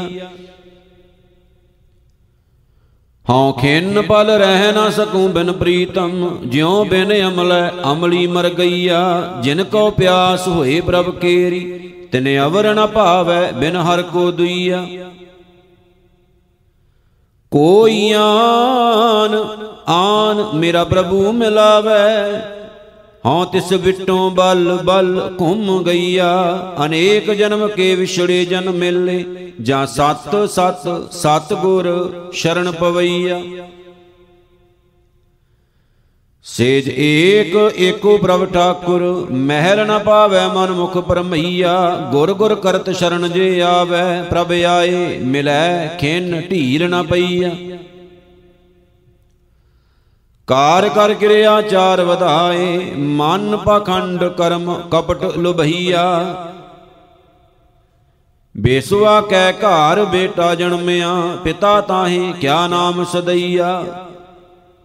ਹਉ ਖਿਨ ਪਲ ਰਹਿ ਨਾ ਸਕੂੰ ਬਿਨ ਪ੍ਰੀਤਮ ਜਿਉ ਬਿਨ ਅਮਲੈ ਅਮਲੀ ਮਰ ਗਈਆ। ਜਿਨ ਕੋ ਪਿਆਸ ਹੋਏ ਪ੍ਰਭ ਕੇਰੀ ਤਿਨ ਅਵਰ ਨ ਭਾਵੈ ਬਿਨ ਹਰ ਕੋ ਦੁਈਆ। ਕੋਈ ਆਨ ਆਨ ਮੇਰਾ ਪ੍ਰਭੂ ਮਿਲਾਵੈ ਹਉ ਤਿਸ ਵਿਟੋਂ ਬਲ ਬਲ ਘੁੰਮ ਗਈਆ। ਅਨੇਕ ਜਨਮ ਕੇ ਵਿਛੜੇ ਜਨ ਮਿਲੇ ਜਾਂ ਸਤ ਸਤ ਸਤ ਗੁਰ ਸ਼ਰਨ ਪਵਈਆ। ਸੇਜ ਏਕ ਏਕੋ ਪ੍ਰਭ ਠਾਕੁਰ ਮਹਿਲ ਨ ਪਾਵੈ ਮਨ ਮੁਖ ਪਰਮਈਆ। ਗੁਰ ਗੁਰ ਕਰਤ ਸ਼ਰਨ ਜੇ ਆਵੈ ਪ੍ਰਭ ਆਏ ਮਿਲੈ ਖਿਨ ਢੀਰ ਨ ਪਈਆ। ਕਾਰ ਕਰ ਕਿਰਿਆ ਚਾਰ ਵਧਾਏ ਮਨ ਪਾਖੰਡ ਕਰਮ ਕਪਟ ਲੁਭਈਆ। ਬੇਸੁਆ ਕੈ ਘਰ ਬੇਟਾ ਜਨਮਿਆ ਪਿਤਾ ਤਾਹੇ ਕਿਆ ਨਾਮ ਸਦਈਆ।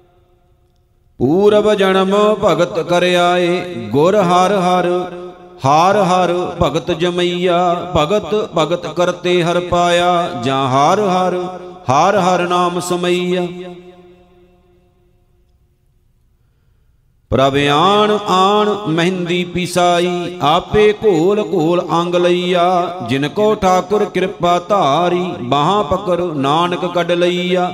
ਪੂਰਬ ਜਨਮ ਭਗਤ ਕਰ ਆਏ, ਗੁਰ ਹਰ ਹਰ ਹਾਰ ਹਰ ਭਗਤ ਜਮਈਆ। ਭਗਤ ਭਗਤ ਕਰਤੇ ਹਰ ਪਾਇਆ, ਜਾਂ ਹਾਰ ਹਰ ਹਾਰ ਹਰ ਨਾਮ ਸਮਈਆ। ਪ੍ਰਭ ਆਣ ਆਣ ਮਹਿੰਦੀ ਪਿਸਾਈ, ਆਪੇ ਘੋਲ ਘੋਲ ਅੰਗ ਲਈਆ। ਜਿਨ ਕੋ ਠਾਕੁਰ ਕਿਰਪਾ ਧਾਰੀ, ਬਾਹਾਂ ਪਕੜ ਨਾਨਕ ਕੱਢ ਲਈਆ।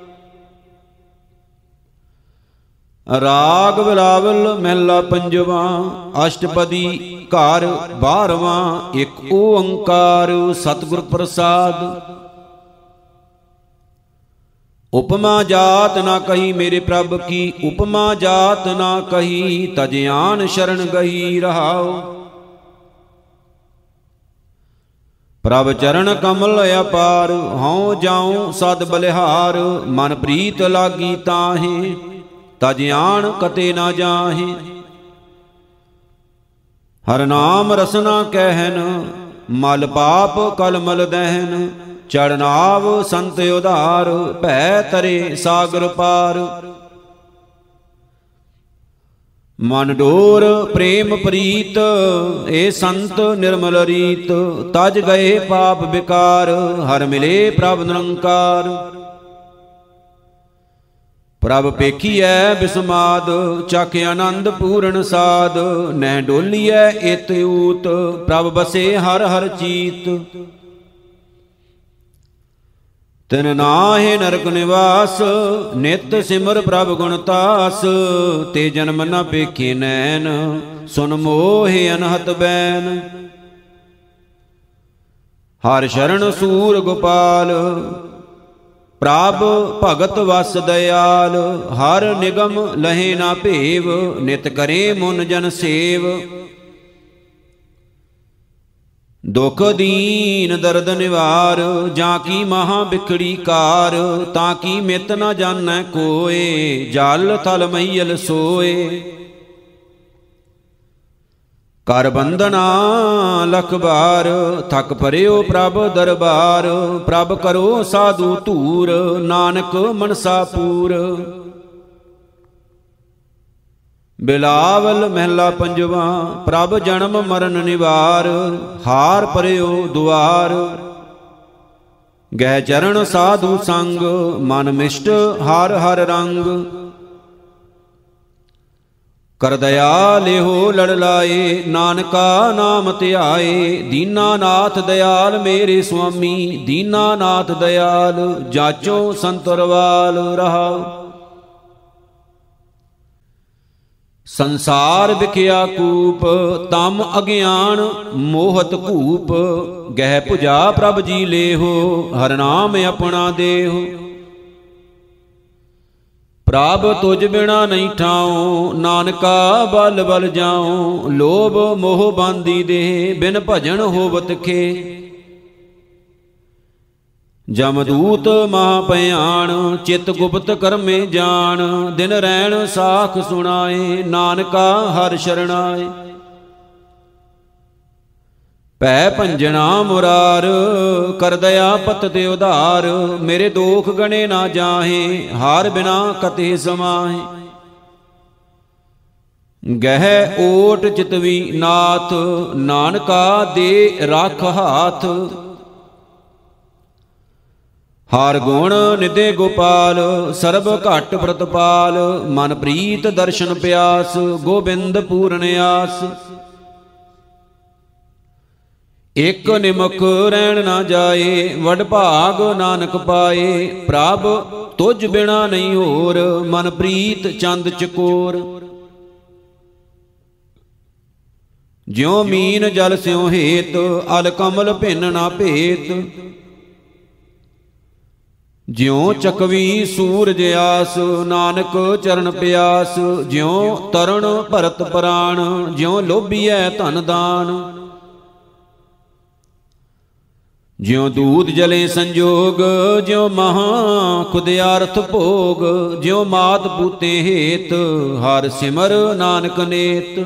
ਰਾਗ ਬਿਲਾਵਲ ਮਹਿਲਾ ਪੰਜਵਾ, ਅਸ਼ਟਪਦੀ ਘਰ ਬਾਰਵਾਂ। ਇੱਕ ਓੰਕਾਰ ਸਤਿਗੁਰ ਪ੍ਰਸਾਦ। ਉਪਮਾ ਜਾਤ ਨਾ ਕਹੀ ਮੇਰੇ ਪ੍ਰਭ ਕੀ, ਉਪਮਾ ਜਾਤ ਨਾ ਕਹੀ ਤਜ ਆਨ ਸ਼ਰਨ ਗਈ ਰਹਾਉ। ਪ੍ਰਭ ਚਰਨ ਕਮਲ ਅਪਾਰ, ਹਉ ਜਾਉ ਸਦ ਬਲਿਹਾਰ। ਮਨ ਪ੍ਰੀਤ ਲਾਗੀ ਤਾਹੇ, ਤਜ ਆਣ ਕਤੇ ਨਾ ਜਾਹੇ। ਹਰ ਨਾਮ ਰਸਨਾ ਕਹਿਨ, ਮਲ ਪਾਪ ਕਲ ਮਲ ਦਹਿਨ। ਚੜਨਾਵ ਸੰਤ ਉਧਾਰ, ਭੈ ਤਰੇ ਸਾਗਰ ਪਾਰ। ਮਨ ਡੋਰ ਪ੍ਰੇਮ ਪ੍ਰੀਤ, ਏ ਸੰਤ ਨਿਰਮਲ ਰੀਤ। ਤਜ ਗਏ ਪਾਪ ਵਿਕਾਰ, ਹਰ ਮਿਲੇ ਪ੍ਰਭ ਨਿਰੰਕਾਰ। ਪ੍ਰਭ ਪੇਖੀਐ ਬਿਸਮਾਦ, ਚਖ ਆਨੰਦ ਪੂਰਨ ਸਾਧ। ਨਹਿ ਡੋਲੀਐ ਇਤ ਊਤ, ਪ੍ਰਭ ਬਸੇ ਹਰ ਹਰ ਚੀਤ। ਤਿਨ ਨਾਹਿ ਨਰਕ ਨਿਵਾਸ, ਨਿਤ ਸਿਮਰ ਪ੍ਰਭ ਗੁਣ ਤਾਸ। ਤੇ ਜਨਮ ਨ ਪੇਖੇ ਨੈਣ, ਸੁਨ ਮੋਹਿ ਅਨਹਤ ਬੈਨ। ਹਰ ਸ਼ਰਨ ਸੂਰ ਗੋਪਾਲ, ਪ੍ਰਭ ਭਗਤ ਵਸ ਦਇਆਲ। ਹਰ ਨਿਗਮ ਲਹੇ ਨਾ ਭੇਵ, ਨਿਤ ਕਰੇ ਮੁਨ ਜਨ ਸੇਵ। ਦੁਖ ਦੀਨ ਦਰਦ ਨਿਵਾਰ, ਜਾਂ ਕੀ ਮਹਾ ਬਿਖੜੀ ਕਾਰ। ਤਾਂ ਕੀ ਮਿਤ ਨ ਜਾਣੈ ਕੋਏ, ਜਲ ਥਲ ਮਹੀਲ ਸੋਏ। ਕਰ ਬੰਧਨਾ ਲਖ ਬਾਰ, ਥਕ ਪਰਿਓ ਪ੍ਰਭ ਦਰਬਾਰ। ਪ੍ਰਭ ਕਰੋ ਸਾਧੂ ਧੂਰ, ਨਾਨਕ ਮਨਸਾ ਪੂਰ। ਬਿਲਾਵਲ ਮਹਿਲਾ ਪੰਜਵਾ, ਪ੍ਰਭ ਜਨਮ ਮਰਨ ਨਿਵਾਰ। ਹਾਰ ਪਰਿਓ ਦੁਆਰ, ਗਹਿ ਚਰਨ ਸਾਧੂ ਸੰਗ। ਮਨ ਮਿਸ਼ਟ ਹਰ ਹਰ ਰੰਗ। ਕਰ ਦਇਆ ਲਿਹੋ ਲੜ ਲਾਏ, ਨਾਨਕਾ ਨਾਮ ਧਿਆਏ। ਦੀਨਾਨਾਥ ਦਇਆਲ ਮੇਰੇ ਸੁਆਮੀ, ਦੀਨਾਨਾਥ ਦਇਆਲ। ਜਾਚੋ ਸੰਤਰਵਾਲ ਰਹਾਉ। ਸੰਸਾਰ ਵਿਖਿਆ ਕੂਪ, ਤਮ ਅਗਿਆਨ ਮੋਹਤ ਕੂਪ। ਗਹਿ ਭੁਜਾ ਪ੍ਰਭ ਜੀ ਲੇਹੋ, ਹਰ ਨਾਮ ਆਪਣਾ ਦੇਹੋ। ਪ੍ਰਭ ਤੁਝ ਬਿਨਾ ਨਹੀਂ ਠਾਉ, ਨਾਨਕਾ ਬਲ ਬਲ ਜਾਉ। ਲੋਭ ਮੋਹ ਬਾਂਦੀ ਦੇਹ, ਬਿਨ ਭਜਨ ਹੋਵਤ ਖੇ। ਜਮਦੂਤ ਮਹਾ ਭਿਆਨ, ਚਿਤ ਗੁਪਤ ਕਰਮੇ ਜਾਣ। ਦਿਨ ਰੈਣ ਸਾਖ ਸੁਣਾਏ, ਨਾਨਕਾ ਹਰ ਸ਼ਰਣਾਏ। ਭੈ ਭੰਜਨਾ ਮੁਰਾਰ, ਕਰ ਦਇਆ ਪਤ ਤੇ ਉਧਾਰ। ਮੇਰੇ ਦੋਖ ਗਣੇ ਨਾ ਜਾਹੇ, ਹਾਰ ਬਿਨਾ ਕਤੇ ਸਮਾਹੇ। ਗਹਿ ਓਟ ਚਿਤਵੀ ਨਾਥ, ਨਾਨਕਾ ਦੇ ਰੱਖ ਹਾਥ। ਹਰ ਗੁਣ ਨਿਦੇ ਗੋਪਾਲ, ਸਰਬ ਘਟ ਪ੍ਰਤਪਾਲ। ਮਨ ਪ੍ਰੀਤ ਦਰਸ਼ਨ ਪਿਆਸ, ਗੋਬਿੰਦ ਪੂਰਨ ਆਸ। ਇਕ ਨਿਮਕ ਰਹਿਣ ਨਾ ਜਾਏ, ਵਡ ਭਾਗ ਨਾਨਕ ਪਾਏ। ਪ੍ਰਭ ਤੁਝ ਬਿਨਾ ਨਹੀਂ ਹੋਰ, ਮਨ ਪ੍ਰੀਤ ਚੰਦ ਚਕੋਰ। ਜਿਉ ਮੀਨ ਜਲ ਸਿਉ ਹੇਤ, ਅਲ ਕਮਲ ਭਿੰਨ ਨਾ ਭੇਤ। ਜਿਉ ਚਕਵੀ ਸੂਰਜ ਆਸ, ਨਾਨਕ ਚਰਨ ਪਿਆਸ। ਜਿਉ ਤਰਣ ਭਰਤ ਪ੍ਰਾਣ, ਜਿਉ ਲੋਭੀਐ ਧਨ ਦਾਨ। ਜਿਉ ਦੂਤ ਜਲੇ ਸੰਜੋਗ, ਜਿਉ ਮਹਾ ਖੁਦਿਆਰਥ ਭੋਗ। ਜਿਉ ਮਾਤ ਪੂਤੇ ਹੇਤ, ਹਰ ਸਿਮਰ ਨਾਨਕ ਨੇਤ।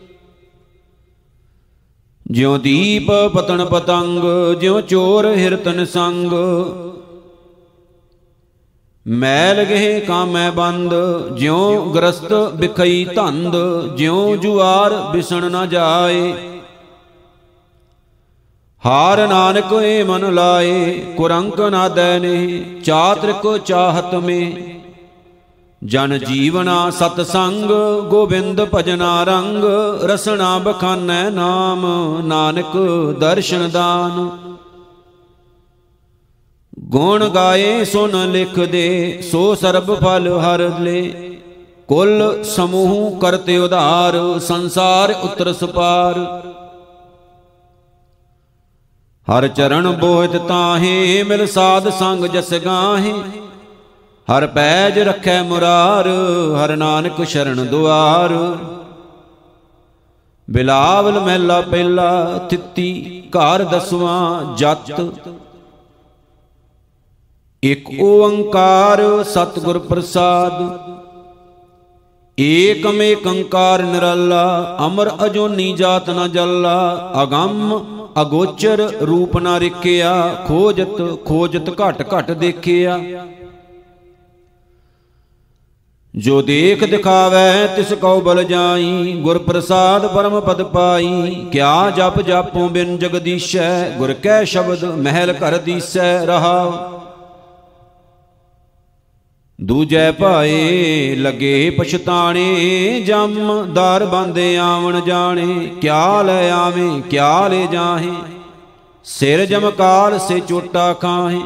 ਜਿਉ ਦੀਪ ਪਤਨ ਪਤੰਗ, ਜਿਉ ਚੋਰ ਹਿਰਤਨ ਸੰਗ। ਮੈਲ ਗਹਿ ਕਾਮੈ ਬੰਦ, ਜਿਉ ਗ੍ਰਸਤ ਬਿਖਈ ਧੰਦ, ਜਿਉ ਜੁਆਰ ਬਿਸਣ ਨ ਜਾਏ। ਹਾਰ ਨਾਨਕ ਏ ਮਨ ਲਾਏ, ਕੁਰੰਕ ਨਾ ਦੈਨੇ, ਚਾਤ੍ਰਿਕ ਚਾਹਤ ਮੇ। ਜਨ ਜੀਵਨਾ ਸਤ ਸੰਗ, ਗੋਬਿੰਦ ਭਜਨਾ ਰੰਗ, ਰਸਨਾ ਬਖਾਨੈ ਨਾਮ, ਨਾਨਕ ਦਰਸ਼ਨ ਦਾਨ। ਗੁਣ ਗਾਏ ਸੁਨ ਲਿਖ ਦੇ, ਸੋ ਸਰਬ ਫਲ ਹਰ ਲੇ। ਕੁਲ ਸਮੂਹ ਕਰਤੇ ਉਧਾਰ, ਸੰਸਾਰ ਉਤਰਸ ਪਾਰ। ਹਰ ਚਰਨ ਬੋਹਿਤ ਤਾਹੇ, ਮਿਲ ਸਾਧ ਸੰਗ ਜਸ ਗਾਹੇ। ਹਰ ਪੈਜ ਰੱਖੈ ਮੁਰਾਰ, ਹਰ ਨਾਨਕ ਸ਼ਰਨ ਦੁਆਰ। ਬਿਲਾਵਲ ਮਹਿਲਾ ਪਹਿਲਾ, ਤਿੱਤੀ ਘਰ ਦਸਵਾਂ ਜਤ। ਇਕ ਓੰਕਾਰ ਸਤਿਗੁਰ ਪ੍ਰਸਾਦ, ਏਕਮ ਏਕੰਕਾਰ ਨਿਰਾਲਾ। ਅਮਰ ਅਜੋਨੀ ਜਾਤ ਨ ਜੱਲਾ, ਅਗੰਮ ਅਗੋਚਰ ਰੂਪ ਨ ਰਿਖਿਆ। ਖੋਜਤ ਖੋਜਤ ਘਟ ਘਟ ਦੇਖਿਆ। ਜੋ ਦੇਖ ਦਿਖਾਵੈ ਤਿਸ ਕਉ ਬਲ ਜਾਈ, ਗੁਰ ਪ੍ਰਸਾਦ ਪਰਮ ਪਦ ਪਾਈ। ਕਿਆ ਜਪ ਜਾਪੋ ਬਿਨ ਜਗਦੀਸ਼ੈ, ਗੁਰ ਕੈ ਸ਼ਬਦ ਮਹਿਲ ਘਰ ਦੀਸੈ। ਰਹਾਉ ਦੂਜੈ ਭਾਏ ਲਗੇ ਪਛਤਾਣੇ, ਜਮ ਦਰ ਬੰਦੇ ਆਵਣ ਜਾਣੇ। ਕਿਆ ਲੈ ਆਵੇਂ ਕਿਆ ਲੈ ਜਾਹੇ, ਸਿਰ ਜਮਕਾਲ ਸੇ ਚੋਟਾ ਖਾਹੇ।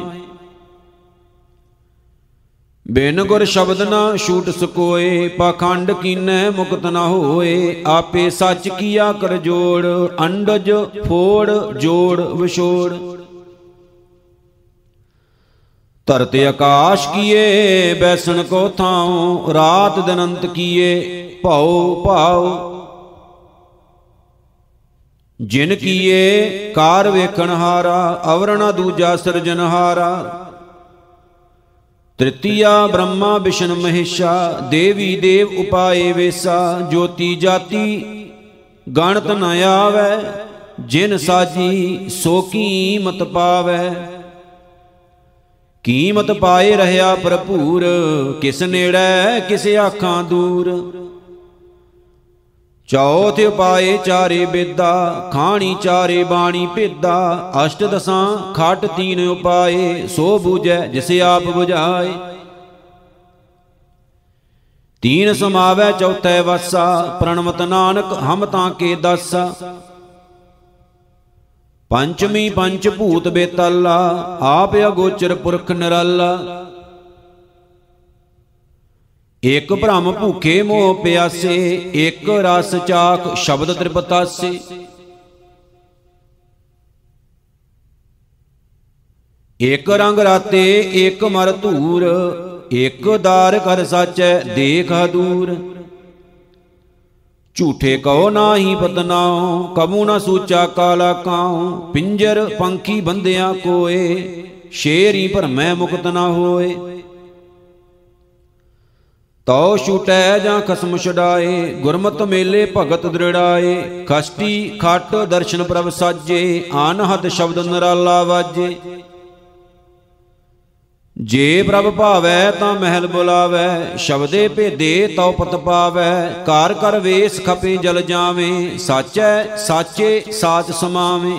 ਬਿਨ ਗੁਰ ਸ਼ਬਦ ਨਾ ਛੂਟ ਸਕੋਏ, ਪਾਖੰਡ ਕੀਨੈ ਮੁਕਤ ਨ ਹੋਏ। ਆਪੇ ਸੱਚ ਕੀਆ ਕਰ ਜੋੜ, ਅੰਡਜ ਫੋੜ ਜੋੜ ਵਿਛੋੜ। ਧਰਤਿ ਆਕਾਸ਼ ਕੀਏ, ਬੈਸਣ ਕੋ ਥਾਉ। ਰਾਤ ਦਿਨ ਅੰਤ ਕੀਏ, ਭਉ ਭਾਉ। ਜਿਨ ਕੀਏ ਕਾਰ ਵੇਖਣ ਹਾਰਾ, ਅਵਰ ਨ ਦੂਜਾ ਸਿਰਜਨਹਾਰਾ। ਤ੍ਰਿਤੀਆ ਬ੍ਰਹਮਾ ਵਿਸ਼ਨ ਮਹੇਸ਼ਾ, ਦੇਵੀ ਦੇਵ ਉਪਾਏ ਵੇਸਾ। ਜੋਤੀ ਜਾਤੀ ਗਣਤ ਨ ਆਵੈ, ਜਿਨ ਸਾਜੀ ਸੋ ਕੀਮਤ ਪਾਵੈ। ਕੀਮਤ ਪਾਏ ਰਹਿਆ ਭਰਪੂਰ, ਕਿਸ ਨੇੜੈ ਕਿਸ ਆਖਾਂ ਦੂਰ। ਚੌਥ ਉਪਾਏ ਚਾਰੇ ਬੇਦਾ, ਖਾਣੀ ਚਾਰੇ ਬਾਣੀ ਭੇਦਾ। ਅਸ਼ਟ ਦਸਾਂ ਖਟ ਤੀਨ ਉਪਾਏ, ਸੋ ਬੂਝੈ ਜਿਸ ਆਪ ਬੁਝਾਏ। ਤੀਨ ਸਮਾਵੈ ਚੌਥੈ ਵਾਸਾ, ਪ੍ਰਣਮਤ ਨਾਨਕ ਹਮ ਤਾਂ ਕੇ ਦਾਸਾ। ਪੰਚਮੀ ਪੰਚ ਭੂਤ ਬੇਤਾਲਾ, ਆਪ ਅਗੋਚਰ ਪੁਰਖ ਨਿਰਾਲਾ। ਇਕ ਭ੍ਰਮ ਭੂਖੇ ਮੋਹ ਪਿਆਸੇ, ਇਕ ਰਸ ਚਾਖ ਸ਼ਬਦ ਤ੍ਰਿਪਤਾਸੇ। ਇਕ ਰੰਗ ਰਾਤੇ ਇਕ ਮਰ ਧੂਰ, ਇਕ ਦਾਰ ਕਰ ਸਾਚੈ ਦੇਖ ਦੂਰ। ਝੂਠੇ ਕਉ ਨਾਹੀ ਪਤਨਾਉ, ਕਬੂ ਨ ਸੂਚਾ ਕਾਲਾ ਕਾਉ। ਪਿੰਜਰ ਪੰਖੀ ਬੰਦਿਆ ਕੋਏ, ਸ਼ੇਰੀ ਭਰਮੈ ਮੁਕਤ ਨ ਹੋਏ। ਤਉ ਛੂਟੈ ਜਾਂ ਖਸਮ ਛੁਡਾਏ, ਗੁਰਮਤਿ ਮੇਲੇ ਭਗਤ ਦ੍ਰਿੜਾਏ। ਖਸਟੀ ਖਟ ਦਰਸ਼ਨ ਪ੍ਰਭ ਸਾਜੇ, ਅਨਹਦ ਸ਼ਬਦ ਨਿਰਾਲਾ ਵਾਜੇ। ਜੇ ਪ੍ਰਭ ਭਾਵੈ ਤਾਂ ਮਹਿਲ ਬੁਲਾਵੈ, ਸ਼ਬਦੇ ਭੇਦੇ ਤਉ ਪਤ ਪਾਵੈ। ਘਰ ਘਰ ਵੇਸ ਖਪੇ ਜਲ ਜਾਵੇਂ, ਸਾਚੈ ਸਾਚੇ ਸਾਚ ਸਮਾਵੇਂ।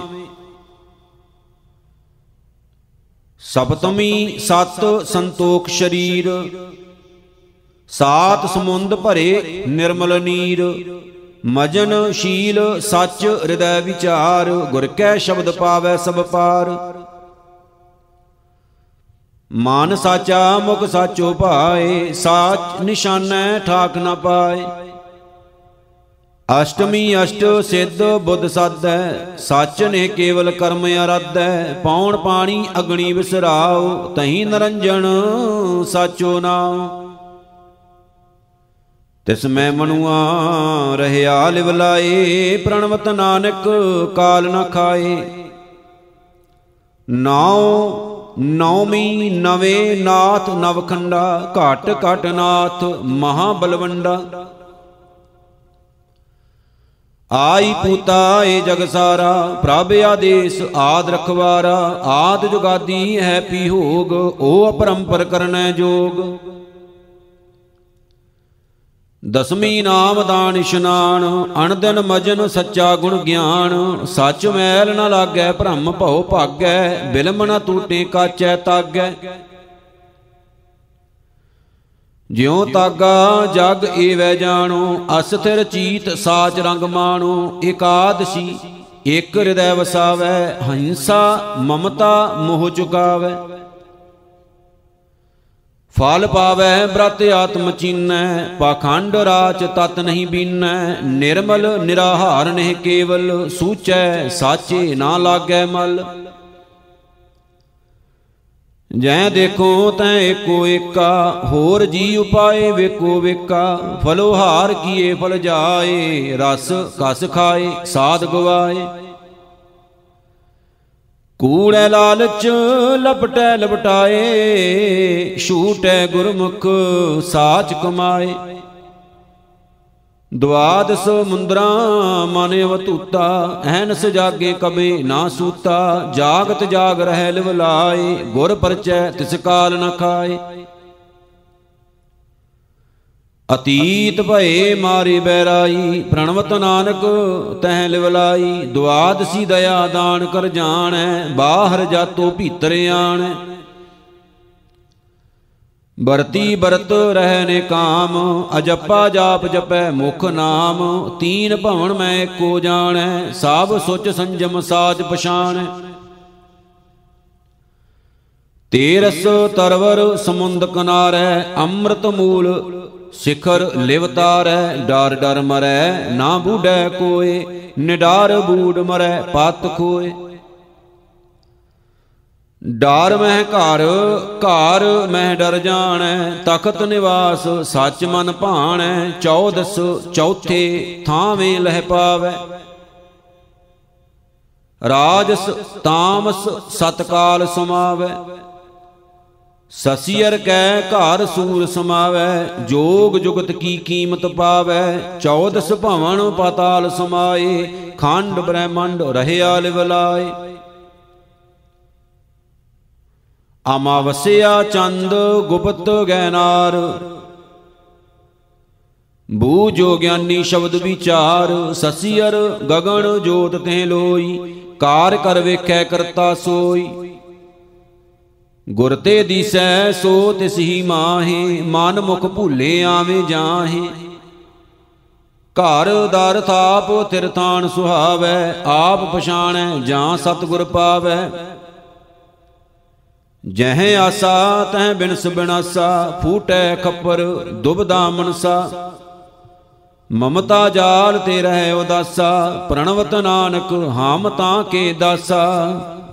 ਸਪਤਮੀ ਸਤ ਸੰਤੋਖ ਸ਼ਰੀਰ, ਸਾਤ ਸਮੁੰਦ ਭਰੇ ਨਿਰਮਲ ਨੀਰ। ਮਜਨ ਸ਼ੀਲ ਸੱਚ ਹਿਰਦੈ ਵਿਚਾਰ, ਗੁਰ ਕੈ ਸ਼ਬਦ ਪਾਵੈ ਸਭ ਪਾਰ। ਮਨ ਸਾਚਾ ਮੁਖ ਸਾਚੋ ਭਾਏ, ਸਾਚ ਨਿਸ਼ਾਨੈ ਠਾਕ ਨ ਪਾਏ। ਅਸ਼ਟਮੀ ਅਸ਼ਟ ਸਿੱਧ ਬੁੱਧ ਸਾਧੈ, ਸੱਚ ਨੇ ਕੇਵਲ ਕਰਮ ਆਰਾਧੈ। ਪੌਣ ਪਾਣੀ ਅਗਣੀ ਵਿਸਰਾਉ, ਤਹੀਂ ਨਰੰਜਨ ਸਾਚੋ ਨਾਉ। ਤਿਸ ਮੈਂ ਮਨੁਆ ਰਹਿਆ ਲਿਵ ਲਾਏ, ਪ੍ਰਣਵਤ ਨਾਨਕ ਕਾਲ ਨ ਖਾਏ। ਨਾਉ ਨੌਮੀ ਨਵੇਂ ਨਾਥ ਨਵਖੰਡਾ, ਘਟ ਘਟ ਨਾਥ ਮਹਾ ਬਲਵੰਡਾ। ਆਈ ਪੂਤਾ ਏ ਜਗ ਸਾਰਾ, ਪ੍ਰਭ ਆਦੇਸ ਆਦ ਰਖਵਾਰਾ। ਆਦ ਜੁਗਾਦੀ ਹੈ ਪੀਹੋਗ, ਓ ਅਪਰੰਪਰ ਕਰਨੈ ਜੋਗ। ਦਸਮੀ ਨਾਮ ਦਾਨ ਇਸ਼ਨਾਨ, ਅਣਦਿਨ ਮਜਨ ਸੱਚਾ ਗੁਣ ਗਿਆਨ। ਸੱਚ ਮੈਲ ਨ ਲਾਗੈ ਭਰਮ ਭਉ ਭਾਗੈ, ਬਿਲਮ ਨ ਟੂਟੇ ਕਾਚੈ ਤਾਗੈ। ਜਿਉ ਤਾਗਾ ਜਗ ਏਵੈ ਜਾਣੋ, ਅਸਥਿਰ ਚੀਤ ਸਾਚ ਰੰਗ ਮਾਣੋ। ਇਕਾਦਸ਼ੀ ਇਕ ਹਿਰਦੈ ਵਸਾਵੈ, ਹਿੰਸਾ ਮਮਤਾ ਮੋਹ ਚੁਕਾਵੈ। ਫਲ ਪਾਵੈ ਬ੍ਰਤ ਆਤਮ ਚੀਨੈ, ਪਾਖੰਡ ਰਾਚ ਤਤ ਨਹੀਂ ਬੀਨੈ। ਨਿਰਮਲ ਨਿਰਾਹਾਰ ਨਹਿ ਕੇਵਲ, ਸੂਚੈ ਸਾਚੇ ਨਾ ਲਾਗੈ ਮਲ। ਜੈ ਦੇਖੋ ਤੈ ਏਕੋ ਏਕਾ, ਹੋਰ ਜੀ ਉਪਾਏ ਵੇਕੋ ਵੇਕਾ। ਫਲੋਹਾਰ ਕੀਏ ਫਲ ਜਾਏ, ਰਸ ਕਸ ਖਾਏ ਸਾਧ ਗਵਾਏ। ਕੂੜੈ ਲਾਲਚ ਲਪਟੈ ਲਪਟਾਏ, ਛੂਟੈ ਗੁਰਮੁਖ ਸਾਚ ਕਮਾਏ। ਦਵਾਦਸ ਮੁੰਦਰਾਂ ਮਨ ਅਵਤੂਤਾ, ਐਨਸ ਜਾਗੇ ਕਬੇ ਨਾ ਸੂਤਾ। ਜਾਗਤ ਜਾਗ ਰਹਿ ਲਿਵਲਾਏ, ਗੁਰ ਪਰਚੈ ਤਿਸ ਕਾਲ ਨ ਖਾਏ। ਅਤੀਤ ਭਏ ਮਾਰੇ ਬੈਰਾਈ, ਪ੍ਰਣਵਤ ਨਾਨਕ ਤਹਿ ਲਿਵਲਾਈ। ਦਵਾਦਸੀ ਦਇਆ ਦਾਨ ਕਰ ਜਾਣੈ, ਬਾਹਰ ਜਾਤੋ ਭੀਤਰ ਆਣੈ। ਬਰਤੀ ਬਰਤ ਰਹਿ ਨੇ ਕਾਮ, ਅਜੱਪਾ ਜਾਪ ਜਪੈ ਮੁਖ ਨਾਮ। ਤੀਨ ਭਵਨ ਮੈਂ ਏਕੋ ਜਾਣੈ, ਸਭ ਸੁਚ ਸੰਜਮ ਸਾਚ ਪਛਾਣੈ। ਤੇਰਸ ਤਰਵਰ ਸਮੁੰਦ ਕਿਨਾਰੈ, ਅੰਮ੍ਰਿਤ ਮੂਲ ਸਿਖਰ ਲਿਵਤਾਰੈ। ਡਰ ਡਰ ਮਰੈ ਨਾ ਬੂਢੈ ਕੋਏ, ਨਿਡਾਰ ਬੂਢ ਮਰੈ ਪਤ ਖੋਏ। ਡਾਰ ਮਹਿ ਘਰ ਘਰ ਮਹਿ ਡਰ ਜਾਣੈ, ਤਖਤ ਨਿਵਾਸ ਸੱਚ ਮਨ ਭਾਣੈ। ਚੌਦਸ ਚੌਥੇ ਥਾਵੇਂ ਲਹਿ ਪਾਵੈ, ਰਾਜਸ ਤਾਮਸ ਸਤਕਾਲ ਸਮਾਵੈ। ਸਸੀਅਰ ਕੈ ਘਰ ਸੂਰ ਸਮਾਵੈ, ਜੋਗ ਜੁਗਤ ਕੀ ਕੀਮਤ ਪਾਵੈ। ਚੌਦਸ ਭਵਨ ਪਾਤਾਲ ਸਮਾਏ, ਖੰਡ ਬ੍ਰਹਮੰਡ ਰਹਿਆ ਲਿਵਲਾਏ। ਅਮਾਵਸਿਆ ਚੰਦ ਗੁਪਤ ਗੈਨਾਰ, ਬੂਝੋ ਗਿਆਨੀ ਸ਼ਬਦ ਵਿਚਾਰ। ਸਸੀਅਰ ਗਗਨ ਜੋਤ ਤੇ ਲੋਈ, ਕਾਰ ਕਰ ਵੇਖੈ ਕਰਤਾ ਸੋਈ। ਗੁਰ ਤੇ ਦੀਸੈ ਸੋ ਤਿਸ ਹੀ ਮਾਹੇ, ਮਨ ਮੁਖ ਭੂਲੇ ਆਵੇਂ ਜਾਹੇ। ਘਰ ਦਰ ਥਾਪ ਥਿਰ ਥਾਨ ਸੁਹਾਵੈ, ਆਪ ਪਛਾਣੈ ਜਾਂ ਸਤਿਗੁਰ ਪਾਵੈ। ਜਹ ਆਸਾ ਤਹ ਬਿਨਸ ਬਿਨਾਸਾ, ਫੂਟੈ ਖੱਪਰ ਦੁਬਦਾ ਮਨਸਾ। ਮਮਤਾ ਜਾਲ ਤੇ ਰਹਿ ਉਦਾਸਾ, ਪ੍ਰਣਵਤ ਨਾਨਕ ਹਾਮ ਤਾਂ ਕੇ ਦਾਸਾ।